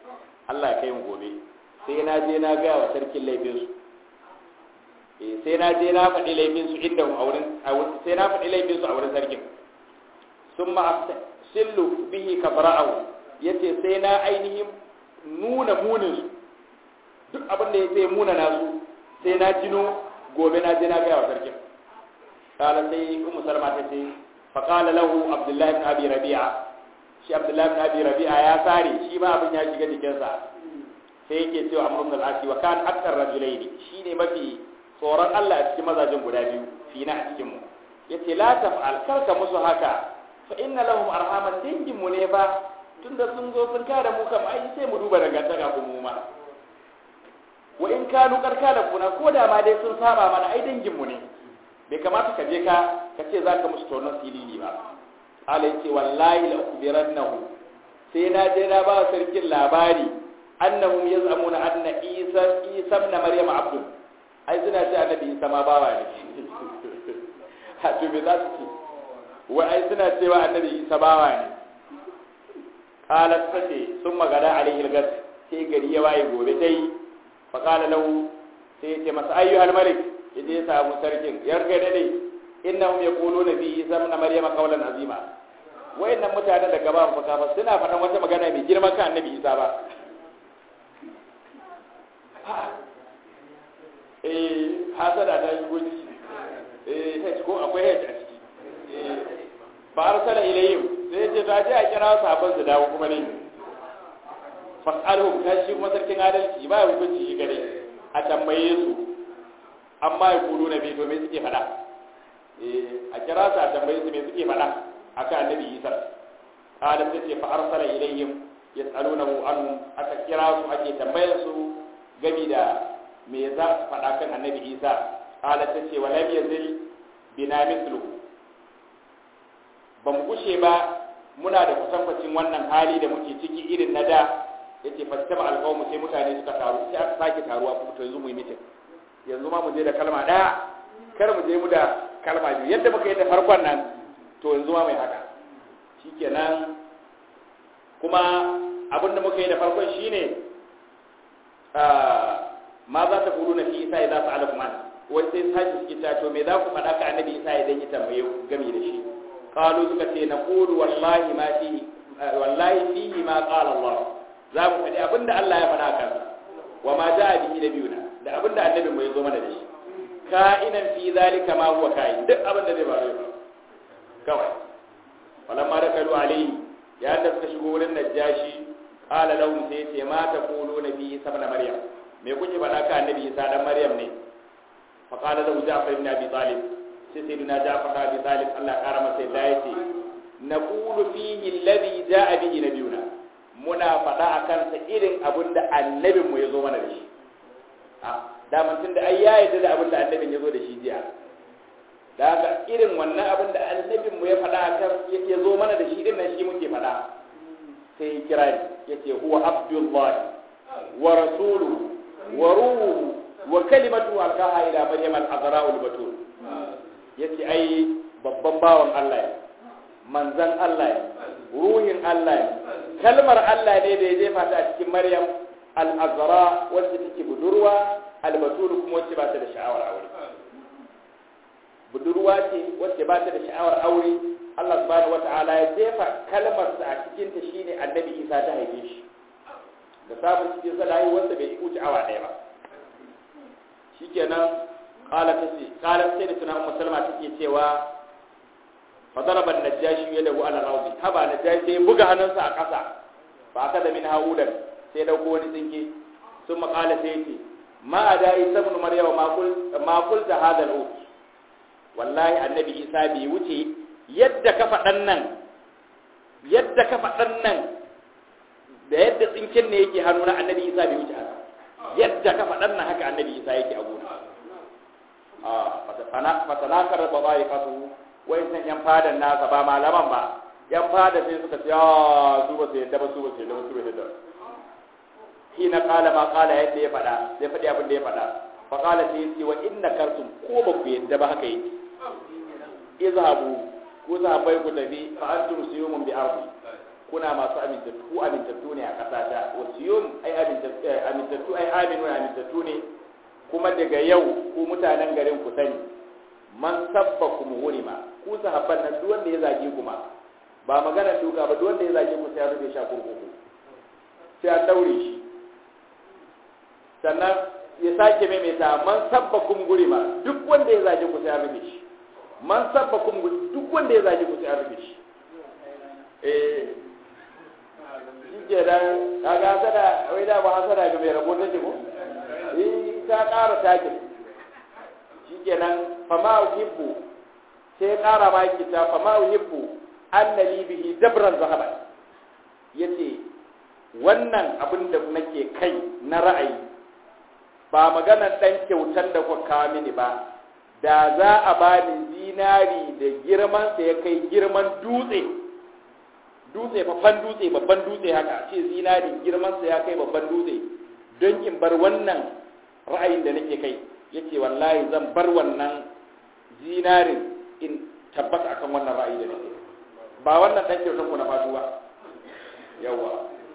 Allah ya kai mu gobe sai na je na ga wa sarkin laifin su eh sai na je na faɗi laifin su inda a wurin sai na faɗi laifin su a wurin sarkin summa asillu bihi kabra'u yace sai na ainihin nuna munin su duk abin da zai muna nasu sai na jino gobe na je na ga wa sarkin kala sai ummu salma ta ce fa qala lahu abdullahi ibn abi rabi'a shi abdullahi ibn abi rabi'a ya sare shi ma abin ya shiga jikinsa sai yake cewa amr ibn al-asi wa kan akthar rajulaini shine mafi tsoron Allah a cikin mazajin guda biyu fi na a cikin mu yace la taf'al karka musu haka fa inna lahum arhaman dangin mu ne fa tunda sun zo sun kada mu kam ai sai mu duba dangantaka ku mu ma wa in kanu karkala kuna ko da ma dai sun saba mana ai dangin mu ne bai kamata ka je ka ka ce zaka musu tonon silili ba Allah yace wallahi la ukbirannahu sai na je na ba sarkin labari annahum yaz'amuna anna isa isa ibn maryam abdun ai suna ce annabi isa ma bawa ne ha to me za su ce wai ai suna cewa annabi isa bawa ne qalat fati thumma gada alaihi al-gad sai gari ya waye gobe dai fa qala lahu sai ya ce masa ayyuhal malik yaje ya samu sarkin yarga dade innahum yaquluna bi isa ibn maryam qawlan azima wayannan mutanen da gaba fa kafa suna faɗan wata magana mai girman kan annabi isa ba eh hasada ta yi guji eh ta ko akwai hajji a ciki eh ba arsala ilayhim sai ce ta je a kira sahabban su dawo kuma ne fasaluhum ta shi kuma sarkin adalci ba ya hukunci shi gare a tambaye su amma ya kulu na to me suke faɗa eh a kira su a tambaye su me suke faɗa akan annabi Isa qala sai ce fa arsala ilayhim yas'alunahu anhum aka kira su ake tambayar su gami da me za su faɗa kan annabi Isa qala sai ce walam yazil bina mithlu ba mu kushe ba muna da kusanfacin wannan hali da muke ciki irin na da yace fastama alqawmu sai mutane suka taru sai aka sake taruwa kuma to yanzu mu yi mitin yanzu ma mu je da kalma daya kar mu je mu da kalma biyu yadda muka yi da farkon nan to yanzu ma mai haka shikenan kuma abin da muka yi da farkon shine ma za ta kulu na fi isa idan sa'ala kuma wai sai sai suke ta to me za ku faɗa ka annabi isa idan ya tambaye game da shi qalu suka ce na qulu wallahi ma fihi wallahi fihi ma qala Allah za mu faɗi abinda Allah ya faɗa kansa wa ma ja'a bihi nabiyuna da abinda annabi mu ya zo mana da shi ka'inan fi zalika ma huwa ka'in duk abinda zai faru kawai walamma dakalu alayhi ya da suka shigo wurin najashi qala lahum sai ce ma taquluna bi isa ibn maryam me kuke faɗa ka annabi isa dan maryam ne fa qala lahu ja'far ibn abi talib sai sayyidina ja'far ibn abi talib Allah kara masa yadda yace naqulu fihi alladhi ja'a bihi nabiyuna muna faɗa akan sa irin abinda annabin mu yazo mana da shi a da mun tunda ai ya yarda da abinda annabin yazo da shi jiya da haka irin wannan abinda annabin mu ya faɗa akan ya zo mana da shi din nan shi muke faɗa sai ya kira ni yace huwa abdullahi wa rasuluhu wa ruhu wa kalimatu alqaha ila maryam al-azra al-batul yace ai babban bawan Allah ne manzan Allah ne ruhin Allah ne kalmar Allah ne da ya jefa ta a cikin maryam al-azra wacce take budurwa al-batul kuma wacce ba ta da sha'awar aure budurwa ce wacce ba ta da sha'awar aure Allah subhanahu wata'ala ya jefa kalmar sa a cikin ta shine annabi Isa ta haife shi da sabon cikin sa da wanda bai wuce awa ɗaya ba shikenan qalat sai qalat sai da tunan ummu salma take cewa fa daraba an-najashi yadahu ala rawdi haba najashi sai buga hannunsa a ƙasa fa aka da min haudan sai dauko wani tsinke sun makala sai yace ma ada isa ibn maryam ma kul ma kul da hadal ut wallahi annabi isa bai wuce yadda ka faɗan nan yadda ka faɗan nan da yadda tsinken ne yake hannu na annabi isa bai wuce haka yadda ka faɗan nan haka annabi isa yake a gona a fatanakar da ba ya kasu wai san yan fadan nasa ba malaman ba yan fada sai suka ce ya su ba su yadda ba su ba su yadda ba su ba yadda hina qala ma qala yadda ya faɗa sai faɗi abin da ya faɗa fa qala sai yace wa inna kartum ko ba ku yadda ba haka yake izhabu ku za bai ku tafi fa antum siyumun bi ardi kuna masu amintattu amintattu ne a ƙasata wasiyum ai amintattu ai aminu amintattu ne kuma daga yau ku mutanen garin ku sani man sabbakum hurima ku sahabban nan duk wanda ya zage ku ma ba magana duka ba duk wanda ya zage ku sai ya rufe shi a kurkuku sai a daure shi sannan ya sake maimaita man sabbakum hurima duk wanda ya zage ku sai ya rufe shi man sabbakum duk wanda ya zage ku sai ya rufe shi eh shike dan kaga hasada wai da ba hasada ga mai rabo take ko eh ta ƙara take shikenan fama uhibbu sai ƙara ma yake ta fama uhibbu annali bihi dabran zahaban yace wannan abin da nake kai na ra'ayi ba maganar dan kyautan da kuka kawo mini ba da za a bani zinari da girman sa ya kai girman dutse dutse babban dutse babban dutse haka ce zinari girman sa ya kai babban dutse don in bar wannan ra'ayin da nake kai yace wallahi zan bar wannan zinarin in tabbata akan wannan ra'ayi da nake ba wannan dan kyautan ku na fatu ba yawa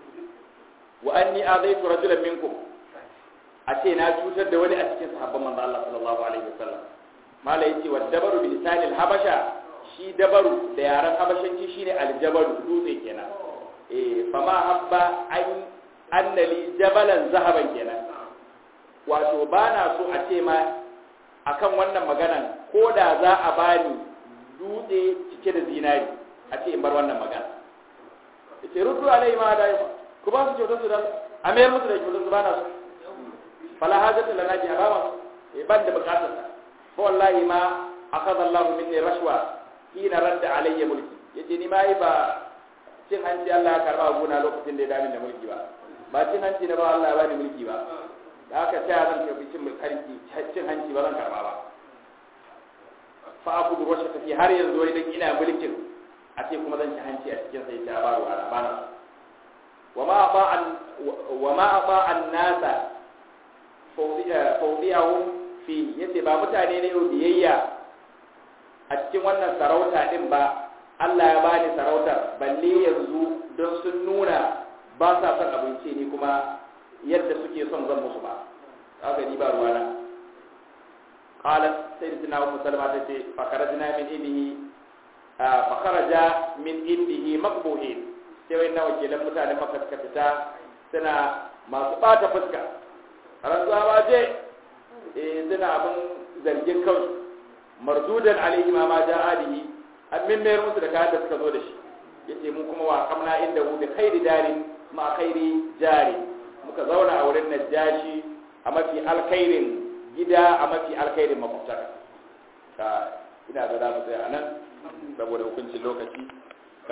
wa anni azaitu rajulan minkum ace na cutar da wani a cikin sahabban manzo Allah sallallahu alaihi wasallam mala yace wa dabaru bi lisanil habasha shi dabaru da yaran habashanci shine aljabaru dutse kenan eh fama habba an annali jabalan zahaban kenan wato bana so a ce ma akan wannan maganan ko da za a bani dutse cike da zinari a ce in bar wannan magana yace rudu alai ma da ku ba su kyautar su da a mayar musu da kyautar su bana so fala hajatu lana ji abama e ban da bukatar sa fa wallahi ma akhadha Allah minni rashwa hina radda alayya mulki yace ni mai ba cin hanci Allah ya karba gona lokacin da ya dami da mulki ba ba cin hanci na ba Allah ya bani mulki ba da haka sai zan tafi cin mulki cin hanci ba zan karba ba fa akudu rashwa fi har yanzu idan ina mulkin a ce kuma zan ci hanci a cikin sai ta baro ala bana wa ma ata an wa ma ata an nasa fawdiyahum fi yace ba mutane ne yau biyayya a cikin wannan sarauta din ba Allah ya bani sarautar balle yanzu don sun nuna ba sa son abinci ni kuma yadda suke son zan musu ba haka ni ba ruwana qalat sayyidatina ummu salama tace fa kharajna min ibihi fa kharaja min indihi maqbuhin sai wannan wakilan mutanen Makka suka fita suna masu bata fuska rantsuwa ba je eh suna abin zargin kansu mardudan alaihi ma ja'alihi an min mayar musu da kayan da suka zo da shi yace mu kuma wa kamna inda hu bi khairi darin ma khairi jari muka zauna a wurin najashi a mafi alkhairin gida a mafi alkhairin makwabtaka ta ina ga za mu tsaya anan saboda hukuncin lokaci